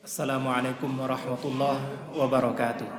Assalamu alaikum warahmatullahi wabarakatuh.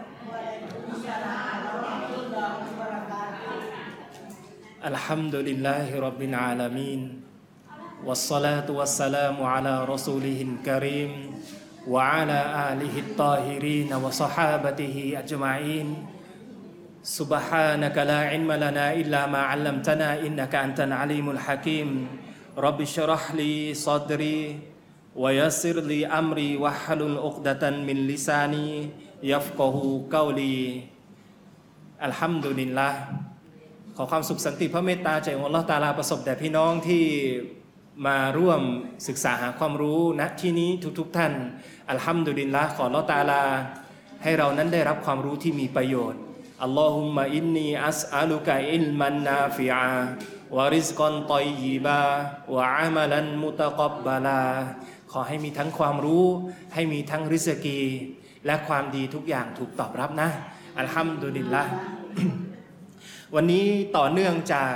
Alhamdulillahi rabbil alamin. Wassalatu wassalamu ala rasulihil karim wa ala alihi tahirin wa sahabatihi ajma'in. Subhanaka la ilma lana illa ma 'allamtana innaka antal alimul hakim. Rabbi shrah li sadri wa yassir li amri wahlul 'uqdatan min lisani yafqahu qawli.อัลฮัมดุลิลลาห์ขอความสุขสันติพระเมตตาจากอัลเลาะห์ตะอาลาประสบแด่พี่น้องที่มาร่วมศึกษาหาความรู้ณที่นี้ทุกท่านอัลฮัมดุลิลลาห์ขออัลเลาะห์ตะอาลาให้เรานั้นได้รับความรู้ที่มีประโยชน์อัลลอฮุมมะอินนีอัสอะลุกะอิลมันนาฟิอาวะริซกันฏอยยิบาวะอะมัลันมุตะกับบะลาขอให้มีทั้งความรู้ให้มีทั้งริซกีและความดีทุกอย่างถูกตอบรับนะอัลฮัมดุลิลลาห์วันนี้ต่อเนื่องจาก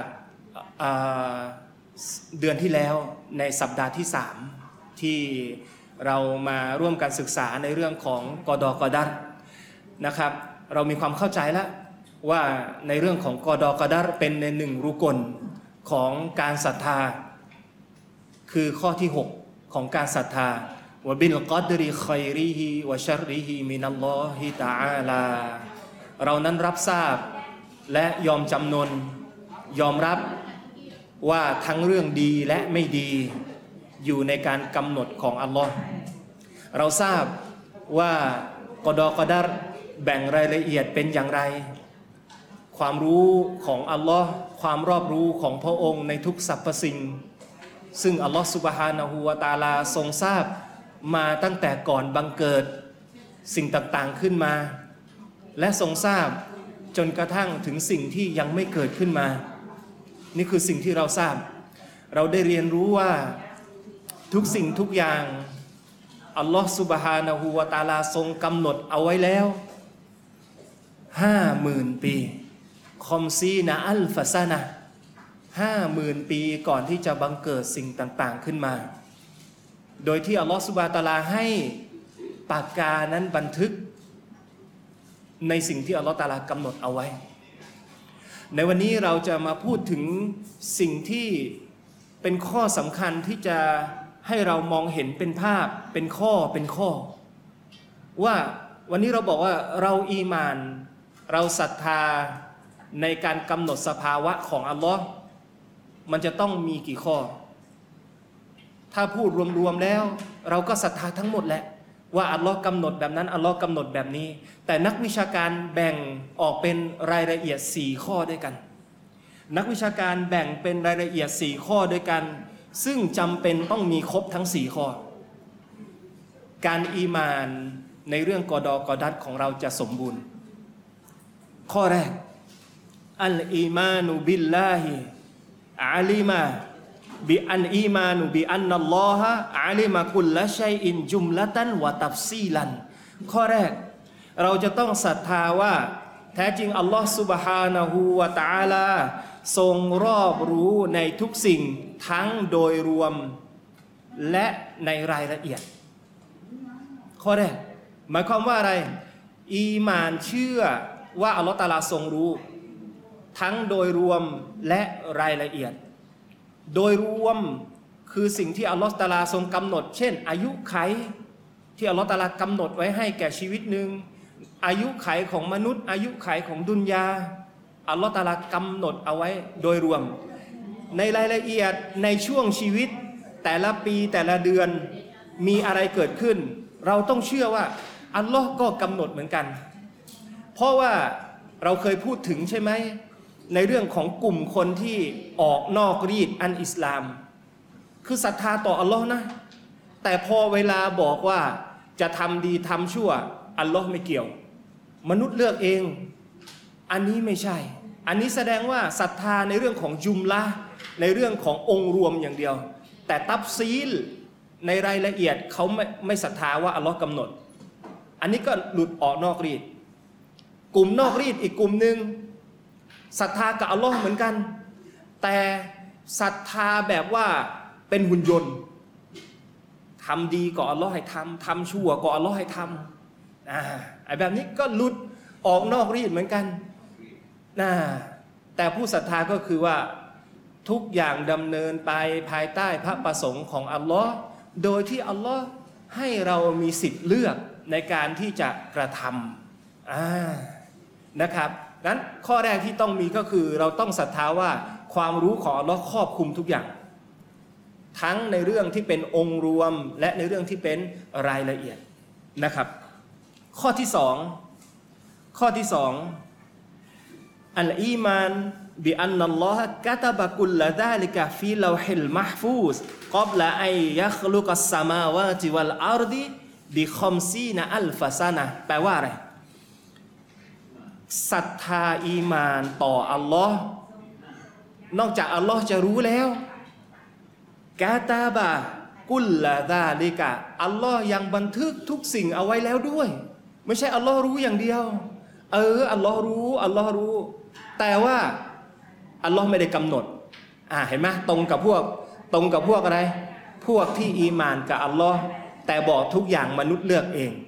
เดือนที่แล้วในสัปดาห์ที่3ที่เรามาร่วมกันศึกษาในเรื่องของกอฎอกอดัรนะครับเรามีความเข้าใจแล้วว่าในเรื่องของกอฎอกอดัรเป็นใน1รุกลของการศรัทธาคือข้อที่6ของการศรัทธาวะบิลกอดริค็อยริฮิวะชัรริฮิมินัลลอฮิตะอาลาเรานั้นรับทราบและยอมจำนนยอมรับว่าทั้งเรื่องดีและไม่ดีอยู่ในการกำหนดของอัลลอฮ์เราทราบว่ากอฎอกอดัรแบ่งรายละเอียดเป็นอย่างไรความรู้ของอัลลอฮ์ความรอบรู้ของพระองค์ในทุกสรรพสิ่งซึ่งอัลลอฮ์ซุบฮานะฮูวะตะอาลาทรงทราบมาตั้งแต่ก่อนบังเกิดสิ่งต่างๆขึ้นมาและทรงทราบจนกระทั่งถึงสิ่งที่ยังไม่เกิดขึ้นมานี่คือสิ่งที่เราทราบเราได้เรียนรู้ว่าทุกสิ่งทุกอย่างอัลลอฮฺซุบฮานะฮูวะตะอาลาทรงกำหนดเอาไว้แล้ว50,000 ปีคอมซีนะอัลฟะซะนะ50,000 ปีก่อนที่จะบังเกิดสิ่งต่างๆขึ้นมาโดยที่อัลลอฮฺซุบฮานะฮูวะตะอาลาให้ปากกานั้นบันทึกในสิ่งที่อัลลอฮฺตะอาลากำหนดเอาไว้ในวันนี้เราจะมาพูดถึงสิ่งที่เป็นข้อสำคัญที่จะให้เรามองเห็นเป็นภาพเป็นข้อว่าวันนี้เราบอกว่าเราอีหม่านเราศรัทธาในการกำหนดสภาวะของอัลลอฮ์มันจะต้องมีกี่ข้อถ้าพูดรวมๆแล้วเราก็ศรัทธาทั้งหมดแหละว่าอัลลอฮ์กำหนดแบบนั้นอัลลอฮ์กำหนดแบบนี้แต่นักวิชาการแบ่งออกเป็นรายละเอียด4ข้อด้วยกันนักวิชาการแบ่งเป็นรายละเอียด4ข้อด้วยกันซึ่งจำเป็นต้องมีครบทั้ง4ข้อการอีหม่านในเรื่องกอฎอกอดัรของเราจะสมบูรณ์ข้อแรกอัลอีมานุบิลลาฮิอาลิมาบิอันอีมานุบิอันนัลลอฮะอาลิมาคุลละชัยอินจุมละตันวะตัฟซีลันข้อแรกเราจะต้องศรัทธาว่าแท้จริงอัลลอฮฺซุบฮานะฮูวะตะอาลาทรงรอบรู้ในทุกสิ่งทั้งโดยรวมและในรายละเอียดข้อแรกหมายความว่าอะไรอีหม่านเชื่อว่าอัลลอฮฺตะอาลาทรงรู้ทั้งโดยรวมและรายละเอียดโดยรวมคือสิ่งที่อัลลอฮฺตะอาลาทรงกำหนดเช่นอายุไขที่อัลลอฮฺตะอาลากำหนดไว้ให้แก่ชีวิตหนึ่งอายุไขของมนุษย์อายุไขของดุนยาอัลลอฮฺตะอาลากำหนดเอาไว้โดยรวมในรายละเอียดในช่วงชีวิตแต่ละปีแต่ละเดือนมีอะไรเกิดขึ้นเราต้องเชื่อว่าอัลลอฮ์ก็กำหนดเหมือนกันเพราะว่าเราเคยพูดถึงใช่ไหมในเรื่องของกลุ่มคนที่ออกนอกรีดอันอิสลามคือศรัทธาต่ออัลลอฮ์นะแต่พอเวลาบอกว่าจะทำดีทำชั่วอัลลอฮ์ไม่เกี่ยวมนุษย์เลือกเองอันนี้ไม่ใช่อันนี้แสดงว่าศรัทธาในเรื่องของจุมละในเรื่องขององค์รวมอย่างเดียวแต่ตัฟซีลในรายละเอียดเขาไม่ศรัทธาว่าอัลลอฮ์กำหนดอันนี้ก็หลุดออกนอกรีดกลุ่มนอกรีดอีกกลุ่มหนึ่งศรัทธากับอัลลอฮ์เหมือนกันแต่ศรัทธาแบบว่าเป็นหุ่นยนต์ทำดีก็อัลลอฮ์ให้ทำชั่วก็อัลลอฮ์ให้ทำไอ้แบบนี้ก็หลุดออกนอกรีดเหมือนกันแต่ผู้ศรัทธาก็คือว่าทุกอย่างดำเนินไปภายใต้พระประสงค์ของอัลลอฮ์โดยที่อัลลอฮ์ให้เรามีสิทธิ์เลือกในการที่จะกระทำนะครับงั้นข้อแรกที่ต้องมีก็คือเราต้องศรัทธาว่าความรู้ของอัลลอฮ์ครอบคลุมทุกอย่างทั้งในเรื่องที่เป็นองค์รวมและในเรื่องที่เป็นรายละเอียดนะครับข้อที่สองอัลอีมานบิอันนัลลอฮะกะตะบะกุลละซาลิกะฟีลอฮิลมัฮฟูซกับละอัยยัคลุกัสสมาวาติวัลอัรฎิบิคอมซีนะอัลฟะซะนะแปลว่าอะไรศรัทธาอีมานต่ออัลลอฮ์นอกจากอัลลอฮ์จะรู้แล้วกาตาบะกุลละซาลิกะอัลลอฮ์ยังบันทึกทุกสิ่งเอาไว้แล้วด้วยไม่ใช่อัลลอฮ์รู้อย่างเดียวอัลลอฮ์รู้แต่ว่าอัลลอฮ์ไม่ได้กำหนดเห็นไหมตรงกับพวกอะไรพวกที่อีมานกับอัลลอฮ์แต่บอกทุกอย่างมนุษย์เลือกเอง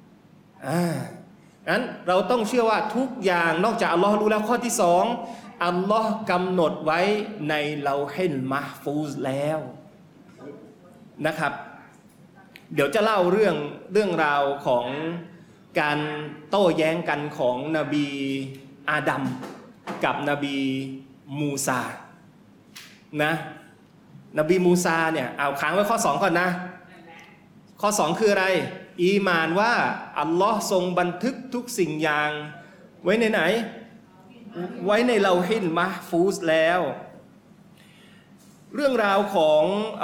งั้นเราต้องเชื่อว่าทุกอย่างนอกจากอัลลอฮ์รู้แล้วข้อที่สองอัลลอฮ์กำหนดไว้ในลอฮิลมัฮฟูซแล้วนะครับเดี๋ยวจะเล่าเรื่องราวของการโต้แย้งกันของนบีอาดัมกับนบีมูซานะนบีมูซาเนี่ยเอาค้างไว้ข้อ2ก่อนนะข้อ2คืออะไรอีหม่านว่าอัลลอฮ์ทรงบันทึกทุกสิ่งอย่างไว้ในไหนไว้ในลอฮิลมัฮฟูซแล้วเรื่องราวของ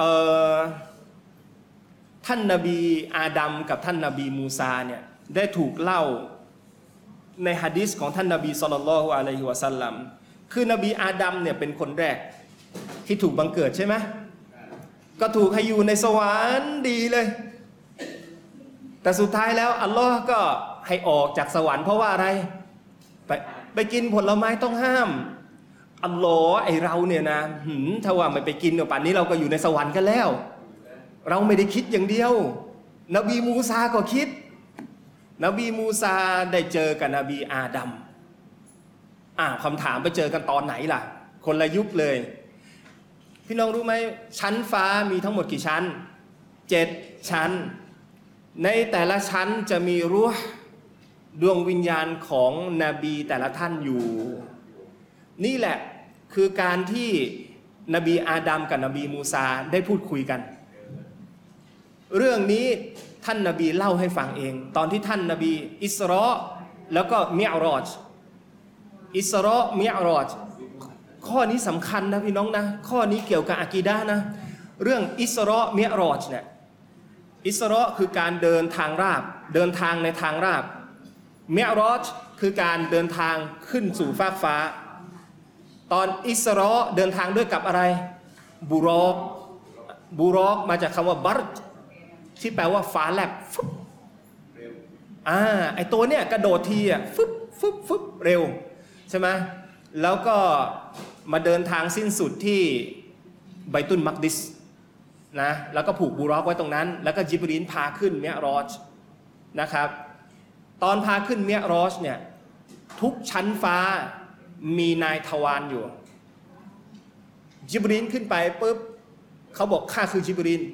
ท่านนบีอาดัมกับท่านนบีมูซาเนี่ยได้ถูกเล่าในหะดีษของท่านนบีศ็อลลัลลอฮุอะลัยฮิวะซัลลัมคือนบีอาดัมเนี่ยเป็นคนแรกที่ถูกบังเกิดใช่ไหมก็ถูกให้อยู่ในสวรรค์ดีเลยแต่สุดท้ายแล้วอัลลอฮ์ก็ให้ออกจากสวรรค์เพราะว่าอะไรไปกินผลไม้ต้องห้ามอัลลอฮ์ไอเราเนี่ยนะถ้าว่าไม่ไปกินป่านนี้เราก็อยู่ในสวรรค์กันแล้วเราไม่ได้คิดอย่างเดียวนบีมูซาก็คิดนบีมูซาได้เจอกับนบีอาดัมคำถามไปเจอกันตอนไหนล่ะคนละยุคเลยพี่น้องรู้ไหมชั้นฟ้ามีทั้งหมดกี่ชั้น7ชั้นในแต่ละชั้นจะมีรูห์ดวงวิญญาณของนบีแต่ละท่านอยู่นี่แหละคือการที่นบีอาดัมกับนบีมูซาได้พูดคุยกันเรื่องนี้ท่านนบีเล่าให้ฟังเองตอนที่ท่านนบีอิสรอแล้วก็มิอ์รอจอิสรอมิอ์รอจข้อนี้สำคัญนะพี่น้องนะข้อนี้เกี่ยวกับอะกีดะห์นะเรื่องอิสรอมิอ์รอจเนี่ยอิสรอคือการเดินทางราบเดินทางในทางราบมิอ์รอจคือการเดินทางขึ้นสู่ฟากฟ้าตอนอิสรอเดินทางด้วยกับอะไรบูรอกมาจากคำว่าบัรจที่แปลว่าฟ้าแลบฟึบไอตัวเนี่ยกระโดดทีฟึบเร็วใช่ไหมแล้วก็มาเดินทางสิ้นสุดที่ไบตุลมักดิสนะแล้วก็ผูกบูรอกไว้ตรงนั้นแล้วก็ญิบรีลพาขึ้นมิอ์รอจนะครับตอนพาขึ้นมิอ์รอจเนี่ยทุกชั้นฟ้ามีนายทวารอยู่ญิบรีลขึ้นไปปุ๊บเขาบอกข้าคือญิบรีล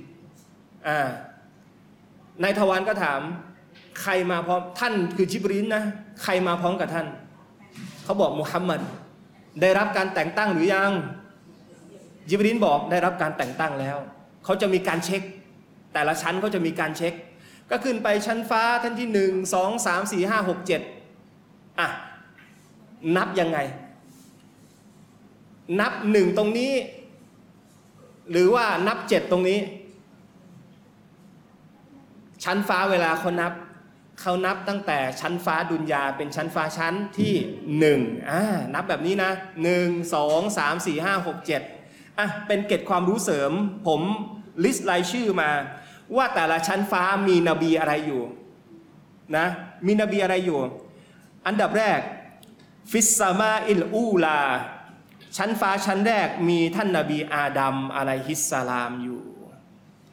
นายทวารก็ถามใครมาพร้อมท่านคือญิบรีลนะใครมาพร้อมกับท่านเขาบอกมุฮัมมัดได้รับการแต่งตั้งหรือยังญิบรีลบอกได้รับการแต่งตั้งแล้วเขาจะมีการเช็คแต่ละชั้นเขาจะมีการเช็คก็ขึ้นไปชั้นฟ้าท่านที่1 2 3 4 5 6 7นับยังไงนับ1ตรงนี้หรือว่านับ7ตรงนี้ชั้นฟ้าเวลาเขานับตั้งแต่ชั้นฟ้าดุนยาเป็นชั้นฟ้าชั้นที่1นับแบบนี้นะ1 2 3 4 5 6 7เป็นเกร็ดความรู้เสริมผมลิสต์รายชื่อมาว่าแต่ละชั้นฟ้ามีนบีอะไรอยู่นะมีนบีอะไรอยู่อันดับแรกฟิสซามาอิลอูลาชั้นฟ้าชั้นแรกมีท่านนบีอาดัมอะลัยฮิสสลามอยู่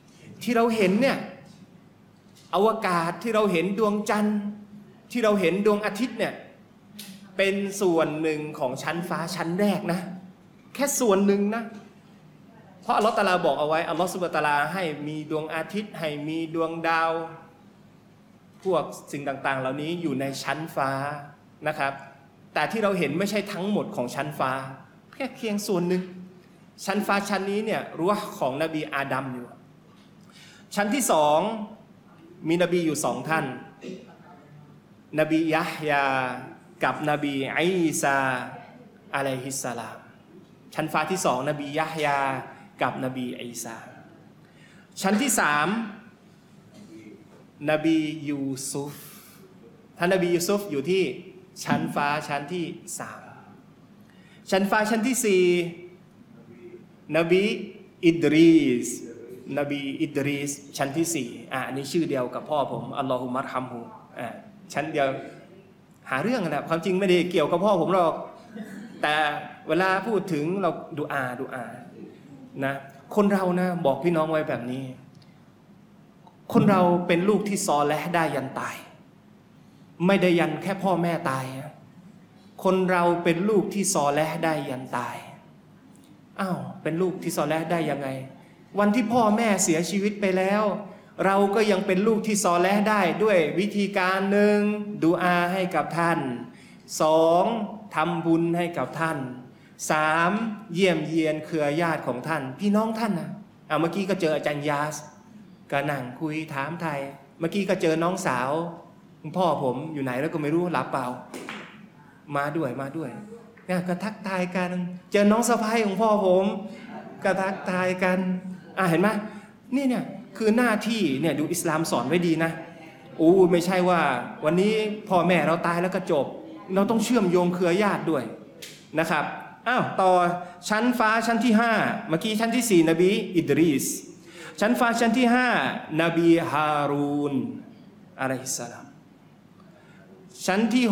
ที่เราเห็นเนี่ยอวกาศที่เราเห็นดวงจันทร์ที่เราเห็นดวงอาทิตย์เนี่ยเป็นส่วนหนึ่งของชั้นฟ้าชั้นแรกนะแค่ส่วนหนึ่งนะเพราะอัลลอฮฺตะอาลาบอกเอาไว้อัลลอฮฺซุบฮานะฮูวะตะอาลาให้มีดวงอาทิตย์ให้มีดวงดาวพวกสิ่งต่างๆเหล่านี้อยู่ในชั้นฟ้านะครับแต่ที่เราเห็นไม่ใช่ทั้งหมดของชั้นฟ้าแค่เพียงส่วนหนึ่งชั้นฟ้าชั้นนี้เนี่ยรูห์ของนบีอาดัมอยู่ชั้นที่สองมีนบีอยู่สองท่านนบียะฮยากับนบีอีซาอะลัยฮิสสลามชั้นฟ้าที่สองนบียะฮยากับนบีอีซาชั้นที่สามนบียูซุฟท่านนบียูซุฟอยู่ที่ชั้นฟ้าชั้นที่สามชั้นฟ้าชั้นที่สี่นบีอิดรีสนบีอิดรีสชั้นที่สี่อันนี้ชื่อเดียวกับพ่อผมอัลลอฮุมัรฮัมฮูชั้นเดียวหาเรื่องนะความจริงไม่ได้เกี่ยวกับพ่อผมหรอกแต่เวลาพูดถึงเราดูอานะคนเรานะบอกพี่น้องไว้แบบนี้คนเราเป็นลูกที่ซอเลห์ได้ยันตายไม่ได้ยันแค่พ่อแม่ตายคนเราเป็นลูกที่ซอเลห์ได้ยันตายอ้าวเป็นลูกที่ซอเลห์ได้ยังไงวันที่พ่อแม่เสียชีวิตไปแล้วเราก็ยังเป็นลูกที่ซอเลห์ได้ด้วยวิธีการหนึ่งดูอาให้กับท่านสองทำบุญให้กับท่านสามเยี่ยมเยียนเครือญาติของท่านพี่น้องท่านนะเมื่อกี้ก็เจออาจารย์ยาสก็นั่งคุยถามไทยเมื่อกี้ก็เจอน้องสาวพ่อผมอยู่ไหนแล้วก็ไม่รู้หลับเปล่ามาด้วยเนี่ยก็ทักทายกันเจอน้องสะใภ้ของพ่อผมก็ทักทายกันเห็นไหมนี่เนี่ยคือหน้าที่เนี่ยดูอิสลามสอนไว้ดีนะไม่ใช่ว่าวันนี้พ่อแม่เราตายแล้วก็จบเราต้องเชื่อมโยงเครือญาติด้วยนะครับต่อชั้นฟ้าชั้นที่5เมื่อกี้ชั้นที่4นบีอิดรีสชั้นฟ้าชั้นที่5นบีฮารูนอะลัยฮิสสลามชั้นที่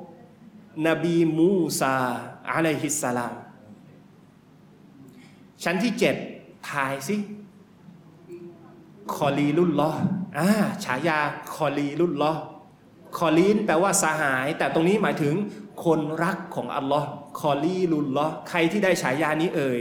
6นบีมูซาอะลัยฮิสสลามชั้นที่7ทายสิคอลีลุลลอฮ์ฉายาคอลีลุลลอฮ์คอลีนแปลว่าสหายแต่ตรงนี้หมายถึงคนรักของอัลลอฮ์คอลีลุลลอฮ์ใครที่ได้ฉายานี้เอ่ย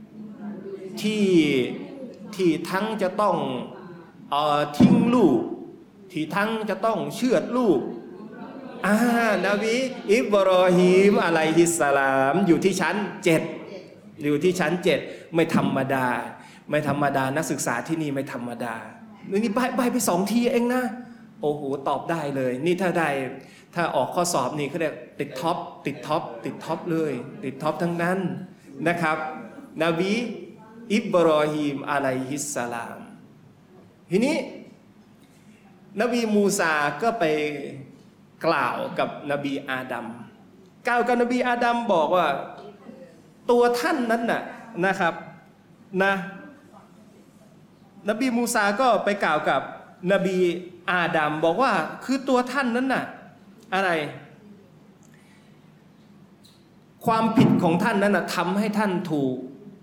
ที่ทั้งจะต้องทิ้งลูกที่ทั้งจะต้องเชือดลูกนบีอิบรอฮีมอะลัยฮิสสลามอยู่ที่ชั้น7อยู่ที่ชั้น7ไม่ธรรมดานักศึกษาที่นี่ไม่ธรรมดานี่ใบไป2 ทีเองนะโอ้โหตอบได้เลยนี่ถ้าออกข้อสอบนี่เขาเรียกติดท็อปเลยติดท็อปทั้งนั้นนะครับนบีอิบรอฮีมอะลัยฮิสสลามทีนี้นบีมูซาก็ไปกล่าวกับนบีอาดัมบอกว่าตัวท่านนั้นนะครับนบีมูซาก็ไปกล่าวกับนบีอาดัมบอกว่าคือตัวท่านนั้นอะไรความผิดของท่านนั้นทำให้ท่านถูก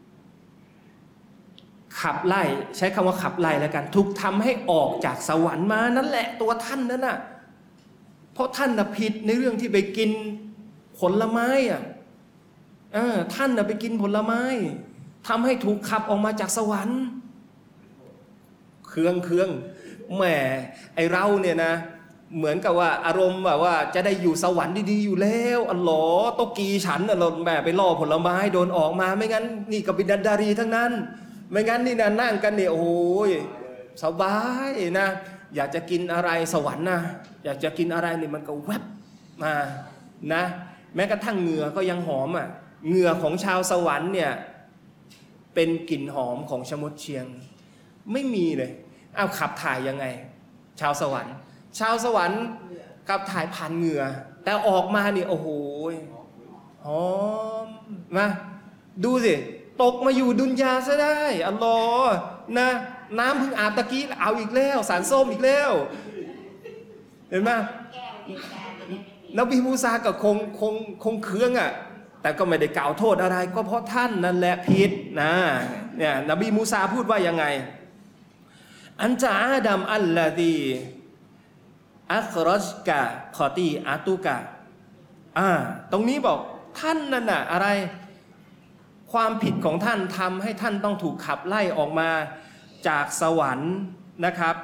ขับไล่ใช้คำว่าขับไล่แล้วกันถูกทำให้ออกจากสวรรค์มานั่นแหละตัวท่านนั้นเพราะท่านผิดในเรื่องที่ไปกินผลไม้ท่านไปกินผลไม้ทำให้ถูกขับออกมาจากสวรรค์เครื่องแหมไอเราเนี่ยนะเหมือนกับว่าอารมณ์แบบว่าจะได้อยู่สวรรค์ดีๆอยู่แล้วอัลลอฮ์โตกีฉันเราแหมไปล่อผลไม้โดนออกมาไม่งั้นนี่ก็บิดารีทั้งนั้นไม่งั้นนี่นะนั่งกันเนี่ยโอ้ยสบายนะอยากจะกินอะไรสวรรค์นะอยากจะกินอะไรนี่มันก็แวบมานะแม้กระทั่งเหงื่อก็ยังหอมเหงื่อของชาวสวรรค์เนี่ยเป็นกลิ่นหอมของชมดเชียงไม่มีเลยขับถ่ายยังไงชาวสวรรค์ขับถ่ายผ่านเหงื่อแต่ออกมานี่โอ้โหหอมมาดูสิตกมาอยู่ดุนยาซะได้อัลลอฮ์นะน้ำเพิ่งอาบตะกี้เอาอีกแล้วสารส้มอีกแล้วเห็นไหมนบีมูซาก็คงเคืองแต่ก็ไม่ได้กล่าวโทษอะไรก็เพราะท่านนั่นแหละผิดนะเนี่ยนบีมูซาพูดว่ายังไงอันจะอาดัมอัลลาดีอัครจกะคอตีอาตุกะตรงนี้บอกท่านนั่นน่ะอะไรความผิดของท่านทำให้ท่านต้องถูกขับไล่ออกมาจากสวรรค์นะครับ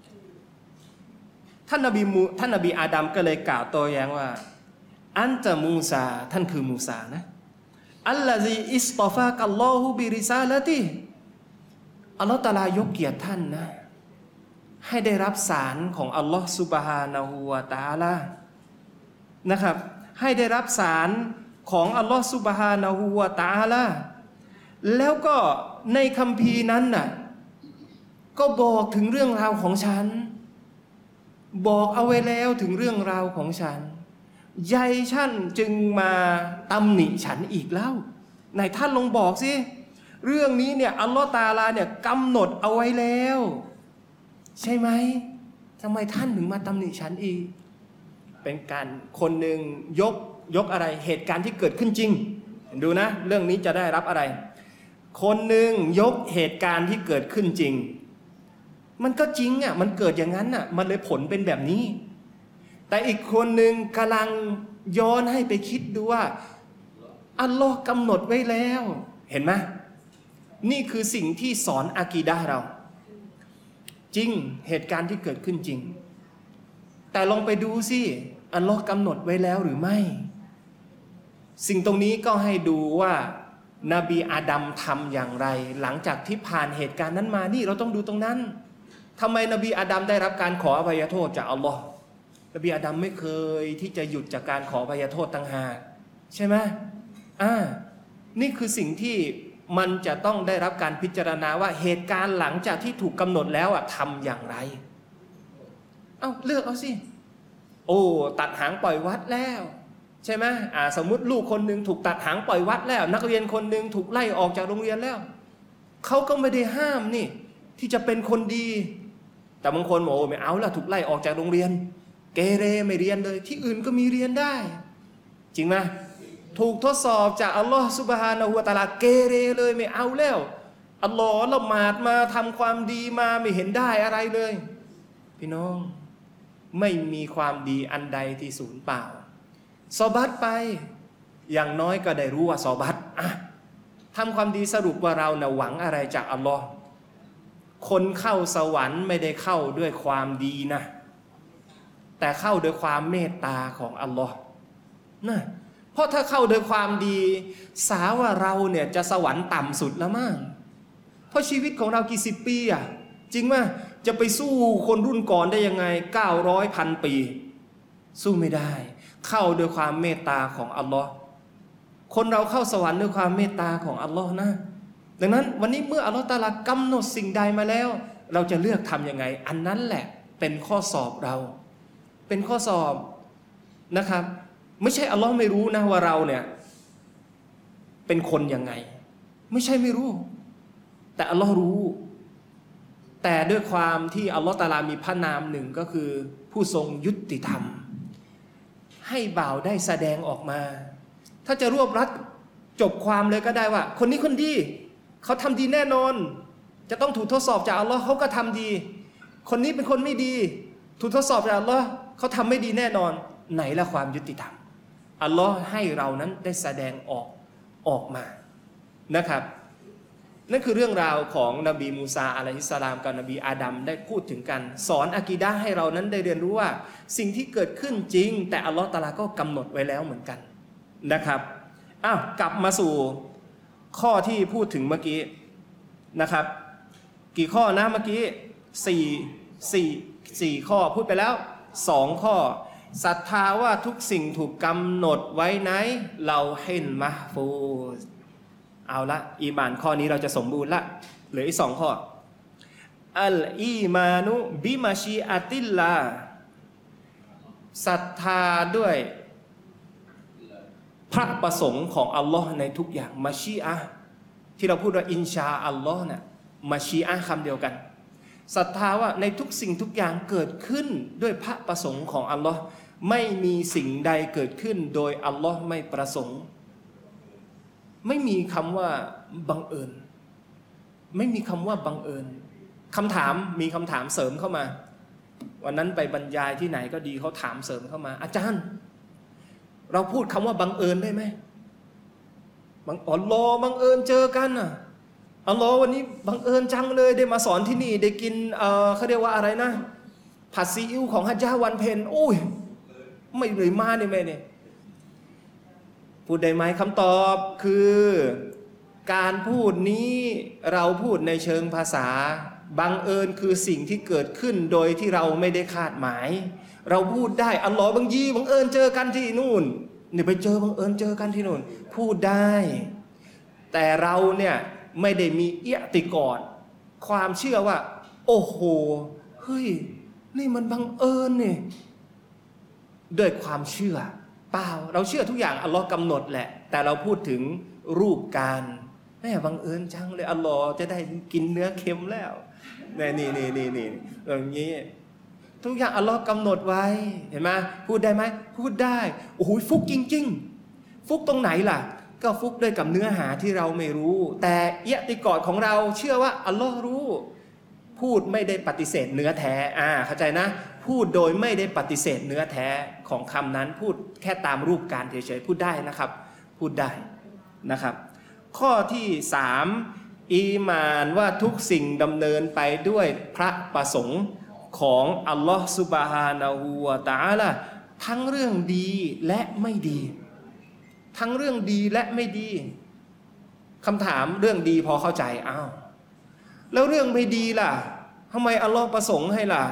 ท่านนบีอาดัมก็เลยกล่าวโต้แย้งว่าอันจะมูซาท่านคือมูซานะอัลลอฮีอิสตอฟากัลลอฮุบิริซาละติอัลลอฮฺตะอาลายกเกียรติท่านนะให้ได้รับสารของอัลลอฮฺซุบฮานะฮูวะตะอาลานะครับให้ได้รับสารของอัลลอฮฺซุบฮานะฮูวะตะอาลาแล้วก็ในคัมภีร์นั้นน่ะก็บอกถึงเรื่องราวของฉันบอกเอาไว้แล้วถึงเรื่องราวของฉันใยท่านจึงมาตำหนิฉันอีกแล้วไหนท่านลองบอกสิเรื่องนี้เนี่ยอัลลอฮฺตะอาลาเนี่ยกำหนดเอาไว้แล้วใช่ไหมทำไมท่านถึงมาตำหนิฉันอีกเป็นการคนหนึ่งยกอะไรเหตุการณ์ที่เกิดขึ้นจริงดูนะเรื่องนี้จะได้รับอะไรคนหนึ่งยกเหตุการณ์ที่เกิดขึ้นจริงมันก็จริงอ่ะมันเกิดอย่างนั้นอ่ะมันเลยผลเป็นแบบนี้แต่อีกคนหนึ่งกำลังย้อนให้ไปคิดดูว่าอัลลอฮ์กำหนดไว้แล้วเห็นไหมนี่คือสิ่งที่สอนอากีดะห์เราจริงเหตุการณ์ที่เกิดขึ้นจริงแต่ลองไปดูสิอัลลอฮ์กำหนดไว้แล้วหรือไม่สิ่งตรงนี้ก็ให้ดูว่านบีอาดัมทำอย่างไรหลังจากที่ผ่านเหตุการณ์นั้นมานี่เราต้องดูตรงนั้นทำไมนบีอาดัมได้รับการขออภัยโทษจากอัลลอฮ์นบีอาดัมไม่เคยที่จะหยุดจากการขออภัยโทษต่างหากใช่ไหมนี่คือสิ่งที่มันจะต้องได้รับการพิจารณาว่าเหตุการณ์หลังจากที่ถูกกำหนดแล้วทำอย่างไรเลือกเอาสิตัดหางปล่อยวัดแล้วใช่ไหมสมมุติลูกคนหนึ่งถูกตัดหางปล่อยวัดแล้วนักเรียนคนหนึ่งถูกไล่ออกจากโรงเรียนแล้วเขาก็ไม่ได้ห้ามนี่ที่จะเป็นคนดีแต่บางคนบอกไม่เอาละถูกไล่ออกจากโรงเรียนเกเรไม่เรียนเลยที่อื่นก็มีเรียนได้จริงไหมถูกทดสอบจากอัลลอฮฺซุบฮานะฮูวะตะอาลาเกเรเลยไม่เอาแล้วอัลลอฮฺละหมาดมาทำความดีมาไม่เห็นได้อะไรเลยพี่น้องไม่มีความดีอันใดที่สูญเปล่าซอบัตไปอย่างน้อยก็ได้รู้ว่าซอบัตทำความดีสรุปว่าเราหวังอะไรจากอัลลอฮ์คนเข้าสวรรค์ไม่ได้เข้าด้วยความดีนะแต่เข้าด้วยความเมตตาของอัลลอฮ์นะเพราะถ้าเข้าด้วยความดีสาว่าเราเนี่ยจะสวรรค์ต่ำสุดแล้วมั้งเพราะชีวิตของเรากี่สิบปีจริงไหมจะไปสู้คนรุ่นก่อนได้ยังไง900,000 ปีสู้ไม่ได้เข้าด้วยความเมตตาของอัลลอฮ์คนเราเข้าสวรรค์ด้วยความเมตตาของอัลลอฮ์นะดังนั้นวันนี้เมื่ออัลลอฮ์ตะอาลากำหนดสิ่งใดมาแล้วเราจะเลือกทำยังไงอันนั้นแหละเป็นข้อสอบเราเป็นข้อสอบนะครับไม่ใช่อัลลอฮ์ไม่รู้นะว่าเราเนี่ยเป็นคนยังไงไม่ใช่ไม่รู้แต่อัลลอฮ์รู้แต่ด้วยความที่อัลลอฮ์ตะอาลามีพระนามหนึ่งก็คือผู้ทรงยุติธรรมให้บ่าวได้แสดงออกมาถ้าจะรวบรัดจบความเลยก็ได้ว่าคนนี้คนดีเขาทำดีแน่นอนจะต้องถูกทดสอบจากอัลลอฮ์เขาก็ทำดีคนนี้เป็นคนไม่ดีถูกทดสอบจากอัลลอฮ์เขาทำไม่ดีแน่นอนไหนละความยุติธรรมอัลลอฮ์ให้เรานั้นได้แสดงออกมานะครับนั่นคือเรื่องราวของนบีมูซาอะลัยฮิสสลามกับนบีอาดัมได้พูดถึงกันสอนอะกีดะห์ให้เรานั้นได้เรียนรู้ว่าสิ่งที่เกิดขึ้นจริงแต่อัลลอฮ์ตะอาลาก็กำหนดไว้แล้วเหมือนกันนะครับกลับมาสู่ข้อที่พูดถึงเมื่อกี้นะครับกี่ข้อนะเมื่อกี้4ข้อพูดไปแล้ว2ข้อศรัทธาว่าทุกสิ่งถูกกำหนดไว้ในเราฮิลมะห์ฟูซเอาละอีมานข้อนี้เราจะสมบูรณ์ละเหลืออีก2ข้ออัลอีมานุบิมาชีอะติลลาศรัทธาด้วยพระประสงค์ของอัลลอฮ์ในทุกอย่างมาชีอะห์ที่เราพูดว่าอินชาอัลลอฮ์น่ะมาชีอะห์คำเดียวกันศรัทธาว่าในทุกสิ่งทุกอย่างเกิดขึ้นด้วยพระประสงค์ของอัลลอฮ์ไม่มีสิ่งใดเกิดขึ้นโดยอัลลอฮ์ไม่ประสงค์ไม่มีคำว่าบังเอิญไม่มีคำว่าบังเอิญมีคำถามเสริมเข้ามาวันนั้นไปบรรยายที่ไหนก็ดีเขาถามเสริมเข้ามาอาจารย์เราพูดคำว่าบังเอิญได้ไหมอัลลอฮ์บังเอิญเจอกันอ่ะอัลลอฮ์วันนี้บังเอิญจังเลยได้มาสอนที่นี่ได้กินเขาเรียกว่าอะไรนะผัดซีอิ๊วของฮัจญะวันเพ็ญโอ้ยไม่เลยมาเนี่ยแม่เนี่ยพูดได้ไหมคำตอบคือการพูดนี้เราพูดในเชิงภาษาบังเอิญคือสิ่งที่เกิดขึ้นโดยที่เราไม่ได้คาดหมายเราพูดได้อัลลอฮ์บังเอิญเจอกันที่นู่นเนี่ยไปบังเอิญเจอกันที่นู่นพูดได้แต่เราเนี่ยไม่ได้มีอิอติกอดความเชื่อว่าโอ้โหเฮ้ยนี่มันบังเอิญเนี่ยด้วยความเชื่อเปล่าเราเชื่อทุกอย่างอัลลอฮ์กำหนดแหละแต่เราพูดถึงรูปการแม่บังเอิญจังเลยอัลลอฮ์จะได้กินเนื้อเค็มแล้วนี่อย่างนี้ทุกอย่างอัลลอฮ์กำหนดไว้เห็นไหมพูดได้ไหมพูดได้โอ้โหฟุกจริงๆฟุกตรงไหนล่ะก็ฟุกด้วยกับเนื้อหาที่เราไม่รู้แต่อิอติกอดของเราเชื่อว่าอัลลอฮ์รู้พูดไม่ได้ปฏิเสธเนื้อแท้เข้าใจนะพูดโดยไม่ได้ปฏิเสธเนื้อแท้ของคำนั้นพูดแค่ตามรูปการเฉยๆพูดได้นะครับพูดได้นะครับข้อที่3อีหม่านว่าทุกสิ่งดำเนินไปด้วยพระประสงค์ของอัลลอฮฺซุบฮานะฮูวะตะอาลาทั้งเรื่องดีและไม่ดีทั้งเรื่องดีและไม่ดีคำถามเรื่องดีพอเข้าใจอ้าวแล้วเรื่องไม่ดีล่ะทำไมอัลลอฮฺประสงค์ให้ล่ะ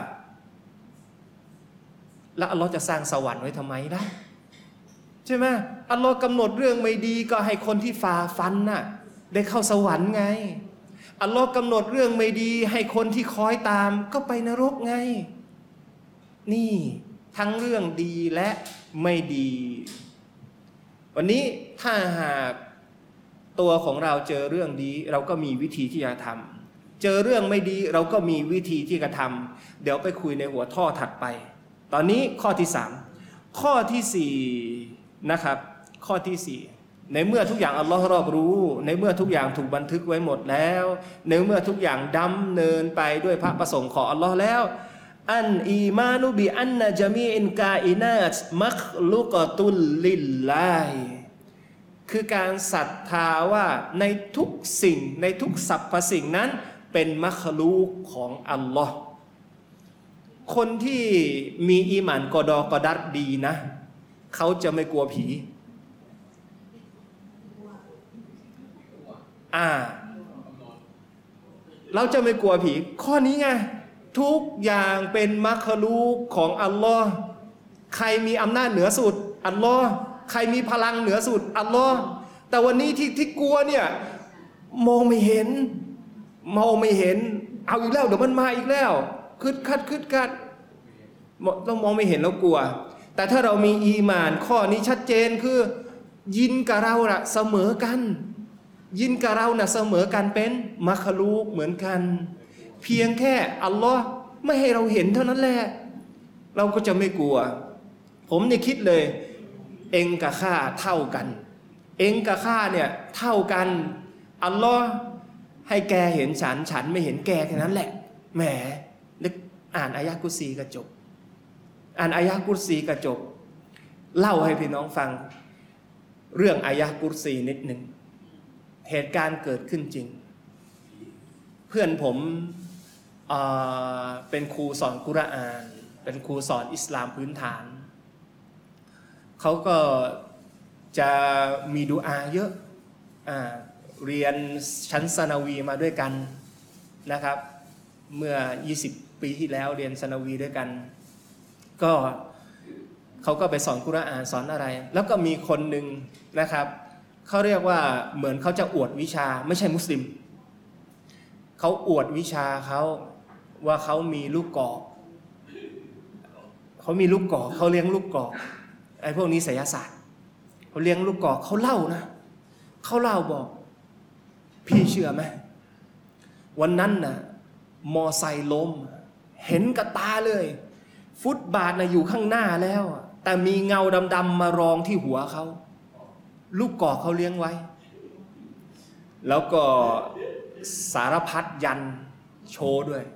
แล้วอัลลอฮฺจะสร้างสวรรค์ไว้ทำไมล่ะใช่ไหมอัลลอฮฺกำหนดเรื่องไม่ดีก็ให้คนที่ฝ่าฟันน่ะได้เข้าสวรรค์ไงอัลลอฮฺกำหนดเรื่องไม่ดีให้คนที่คอยตามก็ไปนรกไงนี่ทั้งเรื่องดีและไม่ดีวันนี้ถ้าหากตัวของเราเจอเรื่องดีเราก็มีวิธีที่จะทำเจอเรื่องไม่ดีเราก็มีวิธีที่จะทำเดี๋ยวไปคุยในหัวข้อถัดไปตอนนี้ข้อที่3ข้อที่4นะครับข้อที่4ในเมื่อทุกอย่างอัลลอฮ์รอบรู้ในเมื่อทุกอย่างถูกบันทึกไว้หมดแล้วในเมื่อทุกอย่างดำเนินไปด้วยพระประสงค์ของอัลลอฮ์แล้วอันอีมานุบิอันนะจามีอินกาอินาตมัคลุกตุลลิลลาฮิคือการศรัทธาว่าในทุกสิ่งในทุกสรรพสิ่งนั้นเป็นมัคลูกของอัลลอฮ์คนที่มีอีหม่านกอดอกอดัรดีนะเขาจะไม่กลัวผีเราจะไม่กลัวผีข้อนี้ไงทุกอย่างเป็นมัคลูกของอัลลอฮ์ใครมีอำนาจเหนือสุดอัลลอฮ์ใครมีพลังเหนือสุดอัลลอฮ์แต่วันนี้ที่กลัวเนี่ยมองไม่เห็นเอาอีกแล้วเดี๋ยวมันมาอีกแล้วคึดคัดต้องมองไม่เห็นแล้วกลัวแต่ถ้าเรามีอีหม่านข้อนี้ชัดเจนคือยินกับเราละเสมอกันยินกับเราน่ะเสมอกันเป็นมัคลูกเหมือนกันเพียงแค่อัลลอฮ์ไม่ให้เราเห็นเท่านั้นแหละเราก็จะไม่กลัวผมเนี่ยคิดเลยเองกับข้าเท่ากันเองกับข้าเนี่ยเท่ากันอัลลอฮ์ให้แกเห็นฉันไม่เห็นแกแค่นั้นแหละแหมนึกอ่านอายะกุรซีกระจบอ่านอายะกุรซีกระจบเล่าให้พี่น้องฟังเรื่องอายะกุรซีนิดหนึ่งเหตุการณ์เกิดขึ้นจริงเพื่อนผมเป็นครูสอนกุรอานเป็นครูสอนอิสลามพื้นฐานเขาก็จะมีดุอาเยอะเรียนชั้นซานาวีมาด้วยกันนะครับเมื่อ20 ปีที่แล้วเรียนซานาวีด้วยกันก็เขาก็ไปสอนกุรอานสอนอะไรแล้วก็มีคนหนึ่งนะครับเขาเรียกว่าเหมือนเขาจะอวดวิชาไม่ใช่มุสลิมเขาอวดวิชาเขาว่าเขามีลูกกอกเขาเลี้ยงลูกกอกไอ้พวกนี้ไสยศาสตร์เขาเลี้ยงลูกกอกเขาเล่านะเขาเล่าบอกพี่เชื่อไหมวันนั้นน่ะมอไซค์ล้มเห็นกับตาเลยฟุตบาทน่ะอยู่ข้างหน้าแล้วแต่มีเงาดำๆมารองที่หัวเขาลูกกอกเขาเลี้ยงไว้แล้วก็สารพัดยันโชว์ด้วย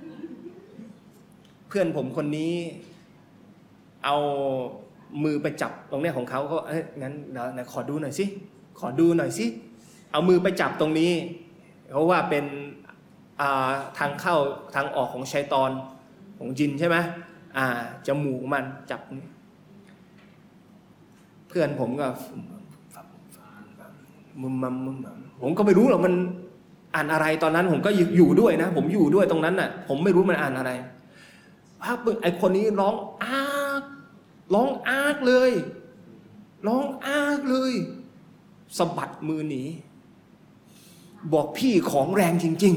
เพื่อนผมคนนี้เอามือไปจับตรงเนี้ยของเขาก็งั้นเดี๋ยวขอดูหน่อยสิขอดูหน่อยสิเอามือไปจับตรงนี้เพราะว่าเป็นทางเข้าทางออกของชัยฏอนของจินใช่ไหมจมูกมันจับนี่เพื่อนผมก็ผมก็ไม่รู้หรอกมันอ่านอะไรตอนนั้นผมก็อยู่ด้วยนะผมอยู่ด้วยตรงนั้นน่ะผมไม่รู้มันอ่านอะไรพักปึ้งไอคนนี้ร้องอ้ากเลยร้องอ้ากเลยสะบัดมือหนีบอกพี่ของแรงจริง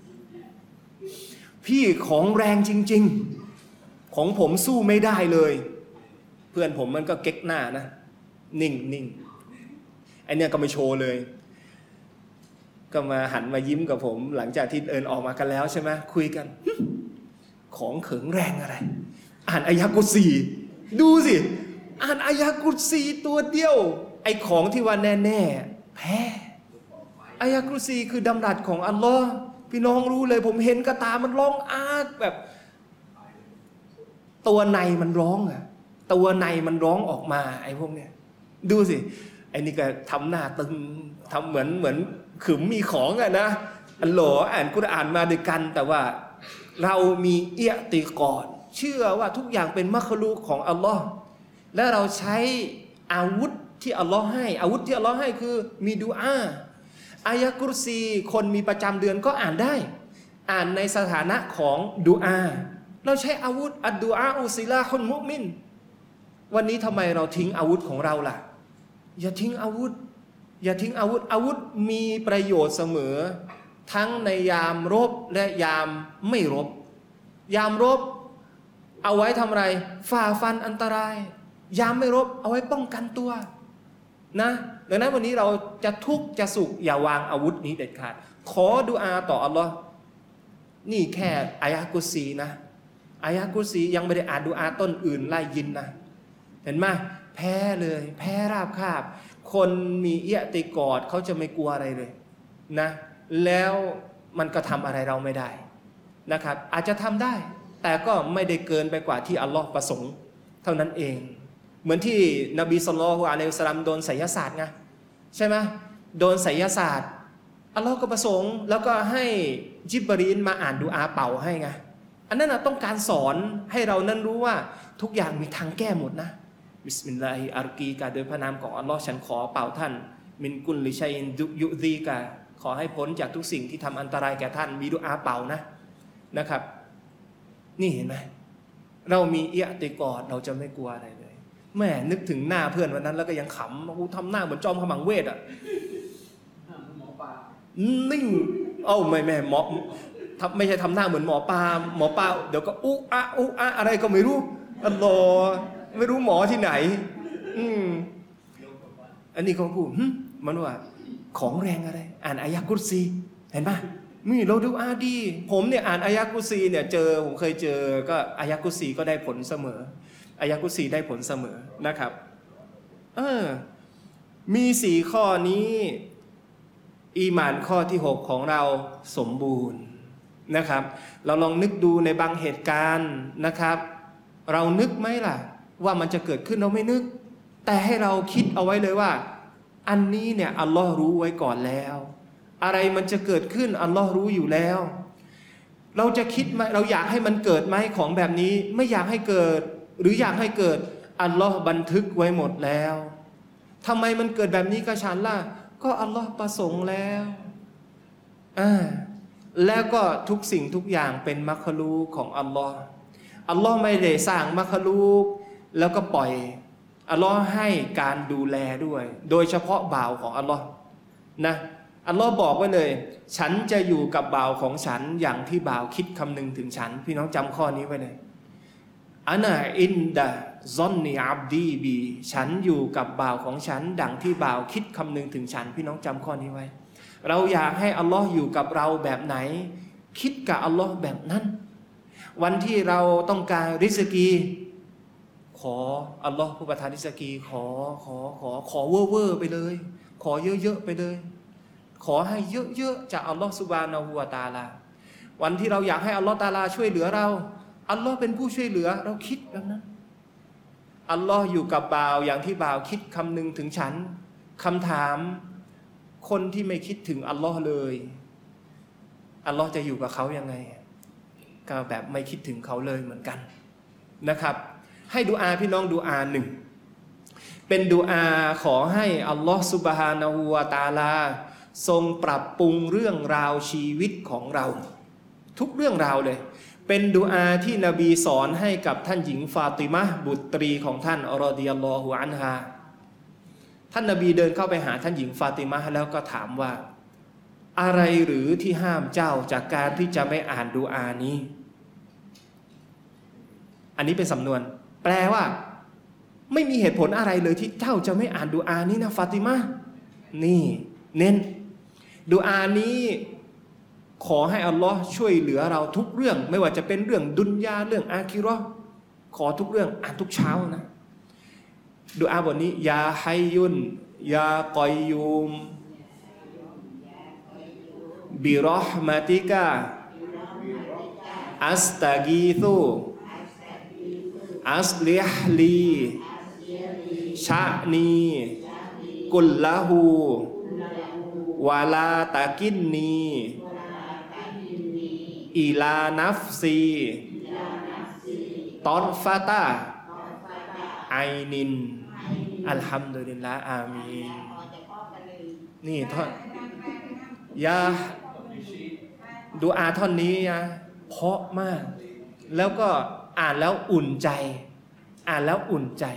ๆพี่ของแรงจริงๆของผมสู้ไม่ได้เลยเพื่อนผมมันก็เก๊กหน้านะนิ่งไอเนี่ยก็ไม่โชว์เลยก็มาหันมายิ้มกับผมหลังจากที่ออกมากันแล้วใช่ไหมคุยกันของเขิงแรงอะไรอ่านอายะกุซีดูสิอ่านอายะกุซีตัวเดียวไอของที่ว่าแน่ๆแพ้อายะกุซีคือดำรัสของอัลลอฮ์พี่น้องรู้เลยผมเห็นกระตามันร้องอ้ากแบบตัวในมันร้องอะตัวในมันร้องออกมาไอ้พวกเนี้ยดูสิไอ้นี่ก็ทำหน้าตึงทำเหมือนขึมมีของอะนะอัลลอฮ์อ่านกุรอานมาด้วยกันแต่ว่าเรามีเอียติกอดเชื่อว่าทุกอย่างเป็นมัคลูกของอัลลอฮ์และเราใช้อาวุธที่อัลลอฮ์ให้อาวุธที่อัลลอฮ์ให้คือมีดุอาอายะกุรซีคนมีประจำเดือนก็อ่านได้อ่านในสถานะของดุอาเราใช้อาวุธอัดดุอาอุซิลาคนมุมินวันนี้ทำไมเราทิ้งอาวุธของเราล่ะอย่าทิ้งอาวุธอย่าทิ้งอาวุธอาวุธมีประโยชน์เสมอทั้งในยามรบและยามไม่รบยามรบเอาไว้ทำอะไรฝ่าฟันอันตรายยามไม่รบเอาไว้ป้องกันตัวนะดังนั้นวันนี้เราจะทุกข์จะสุขอย่าวางอาวุธนี้เด็ดขาดขอดุอาต่ออัลลอฮ์นี่แค่อายะกุซีนะอายะกุซียังไม่ได้อ่านดุอาต้นอื่นไล่ยินนะเห็นไหมแพ้เลยแพ้ราบคาบคนมีเอียติกอดเขาจะไม่กลัวอะไรเลยนะแล้วมันก็ทำอะไรเราไม่ได้นะครับอาจจะทำได้แต่ก็ไม่ได้เกินไปกว่าที่อัลลอฮ์ประสงค์เท่านั้นเองเหมือนที่นบีศ็อลลัลลอฮุอะลัยฮิวะซัลลัมโดนไสยศาสตร์ไงใช่ไหมโดนไสยศาสตร์อัลลอฮ์ก็ประสงค์แล้วก็ให้จิบรีลมาอ่านดุอาเป่าให้ไงอันนั้นต้องการสอนให้เรานั้นรู้ว่าทุกอย่างมีทางแก้หมดนะบิสมิลลาฮิอัลกีกาโดยพระนามของอัลลอฮ์ฉันขอเป่าท่านมินกุลลิชัยอินยุซีกาขอให้พ้นจากทุกสิ่งที่ทำอันตรายแก่ท่านมีดุอาเป่านะครับนี่เห็นไหมเรามีเอียติกอดเราจะไม่กลัวอะไรเลยแม่นึกถึงหน้าเพื่อนวันนั้นแล้วก็ยังขำกูทำหน้าเหมือนจอมขมังเวทอ่ะหมอปลานิ่งไม่หมอไม่ใช่ทำหน้าเหมือนหมอปลาเดี๋ยวก็อุอะอะไรก็ไม่รู้อัลลอฮ์ไม่รู้หมอที่ไหนอันนี้เขาพูดมันว่าของแรงอะไรอ่านอายะกุรซีเห็นป่ะนี่เราดูอาดีผมเนี่ยอ่านอายะกุรซีเนี่ยผมเคยเจอก็อายะกุรซีก็ได้ผลเสมออายะกุรซีได้ผลเสมอนะครับมี4ข้อนี้อีหม่านข้อที่6ของเราสมบูรณ์นะครับเราลองนึกดูในบางเหตุการณ์นะครับเรานึกไหมล่ะว่ามันจะเกิดขึ้นเราไม่นึกแต่ให้เราคิดเอาไว้เลยว่าอันนี้เนี่ยอัลลอฮ์รู้ไว้ก่อนแล้วอะไรมันจะเกิดขึ้นอัลลอฮ์รู้อยู่แล้วเราจะคิดไหมเราอยากให้มันเกิดไหมของแบบนี้ไม่อยากให้เกิดหรืออยากให้เกิดอัลลอฮ์บันทึกไว้หมดแล้วทำไมมันเกิดแบบนี้กับฉันล่ะก็อัลลอฮ์ประสงค์แล้วแล้วก็ทุกสิ่งทุกอย่างเป็นมัคลูกของอัลลอฮ์อัลลอฮ์ไม่ได้สร้างมัคลูกแล้วก็ปล่อยอัลลอฮ์ให้การดูแลด้วยโดยเฉพาะบ่าวของอัลลอฮ์นะอัลลอฮ์บอกไว้เลยฉันจะอยู่กับบ่าวของฉันอย่างที่บ่าวคิดคำนึงถึงฉันพี่น้องจำข้อนี้ไว้เลยอานาอินดะซอนนีอับดีบีฉันอยู่กับบ่าวของฉันดังที่บ่าวคิดคำนึงถึงฉันพี่น้องจำข้อนี้ไว้เราอยากให้อัลลอฮ์อยู่กับเราแบบไหนคิดกับอัลลอฮ์แบบนั้นวันที่เราต้องการริสกีขออัลลอฮ์ผู้ประทานริสกีขอเวอร์ไปเลยขอเยอะๆไปเลยขอให้เยอะๆจากอัลลอฮ์ซุบฮานะฮูวะตะอาลาวันที่เราอยากให้อัลลอฮ์ตะอาลาช่วยเหลือเราอัลลอฮ์เป็นผู้ช่วยเหลือเราคิดแบบนั้นอัลลอฮ์อยู่กับบ่าวอย่างที่บ่าวคิดคำนึงถึงฉันคำถามคนที่ไม่คิดถึงอัลลอฮ์เลยอัลลอฮ์จะอยู่กับเขายังไงก็แบบไม่คิดถึงเขาเลยเหมือนกันนะครับให้ดุอาพี่น้องดุอาหนึ่งเป็นดุอาขอให้อัลลอฮ์ซุบฮานะฮูวะตะอาลาทรงปรับปรุงเรื่องราวชีวิตของเราทุกเรื่องราวเลยเป็นดุอาที่นบีสอนให้กับท่านหญิงฟาติมะห์บุตรีของท่านรอฎิยัลลอฮุอันฮาท่านนบีเดินเข้าไปหาท่านหญิงฟาติมะห์แล้วก็ถามว่าอะไรหรือที่ห้ามเจ้าจากการที่จะไม่อ่านดุอานี้อันนี้เป็นสำนวนแปลว่าไม่มีเหตุผลอะไรเลยที่เจ้าจะไม่อ่านดุอานี้นะฟาติมะห์นี่เน้นดุอานี้ขอให้อัลลอฮ์ช่วยเหลือเราทุกเรื่องไม่ว่าจะเป็นเรื่องดุนยาเรื่องอาคิเราะห์ขอทุกเรื่องอ่านทุกเช้านะดุอาบทนี้ยาฮัยยุนยากอยยูมบิรอห์มาติกะอัสตากีซุอัสลิฮลีชะนีกุลละหูวาลาตะกินนีอิลานัฟซีตอรฟาตาไอนินอัลฮัมดุลิลลาห์อามีนนี่ท่อนยาดูอาท่อนนี้นะเพราะมากแล้วก็อ่านแล้วอุ่นใจอ่านแล้วอุ่นใจ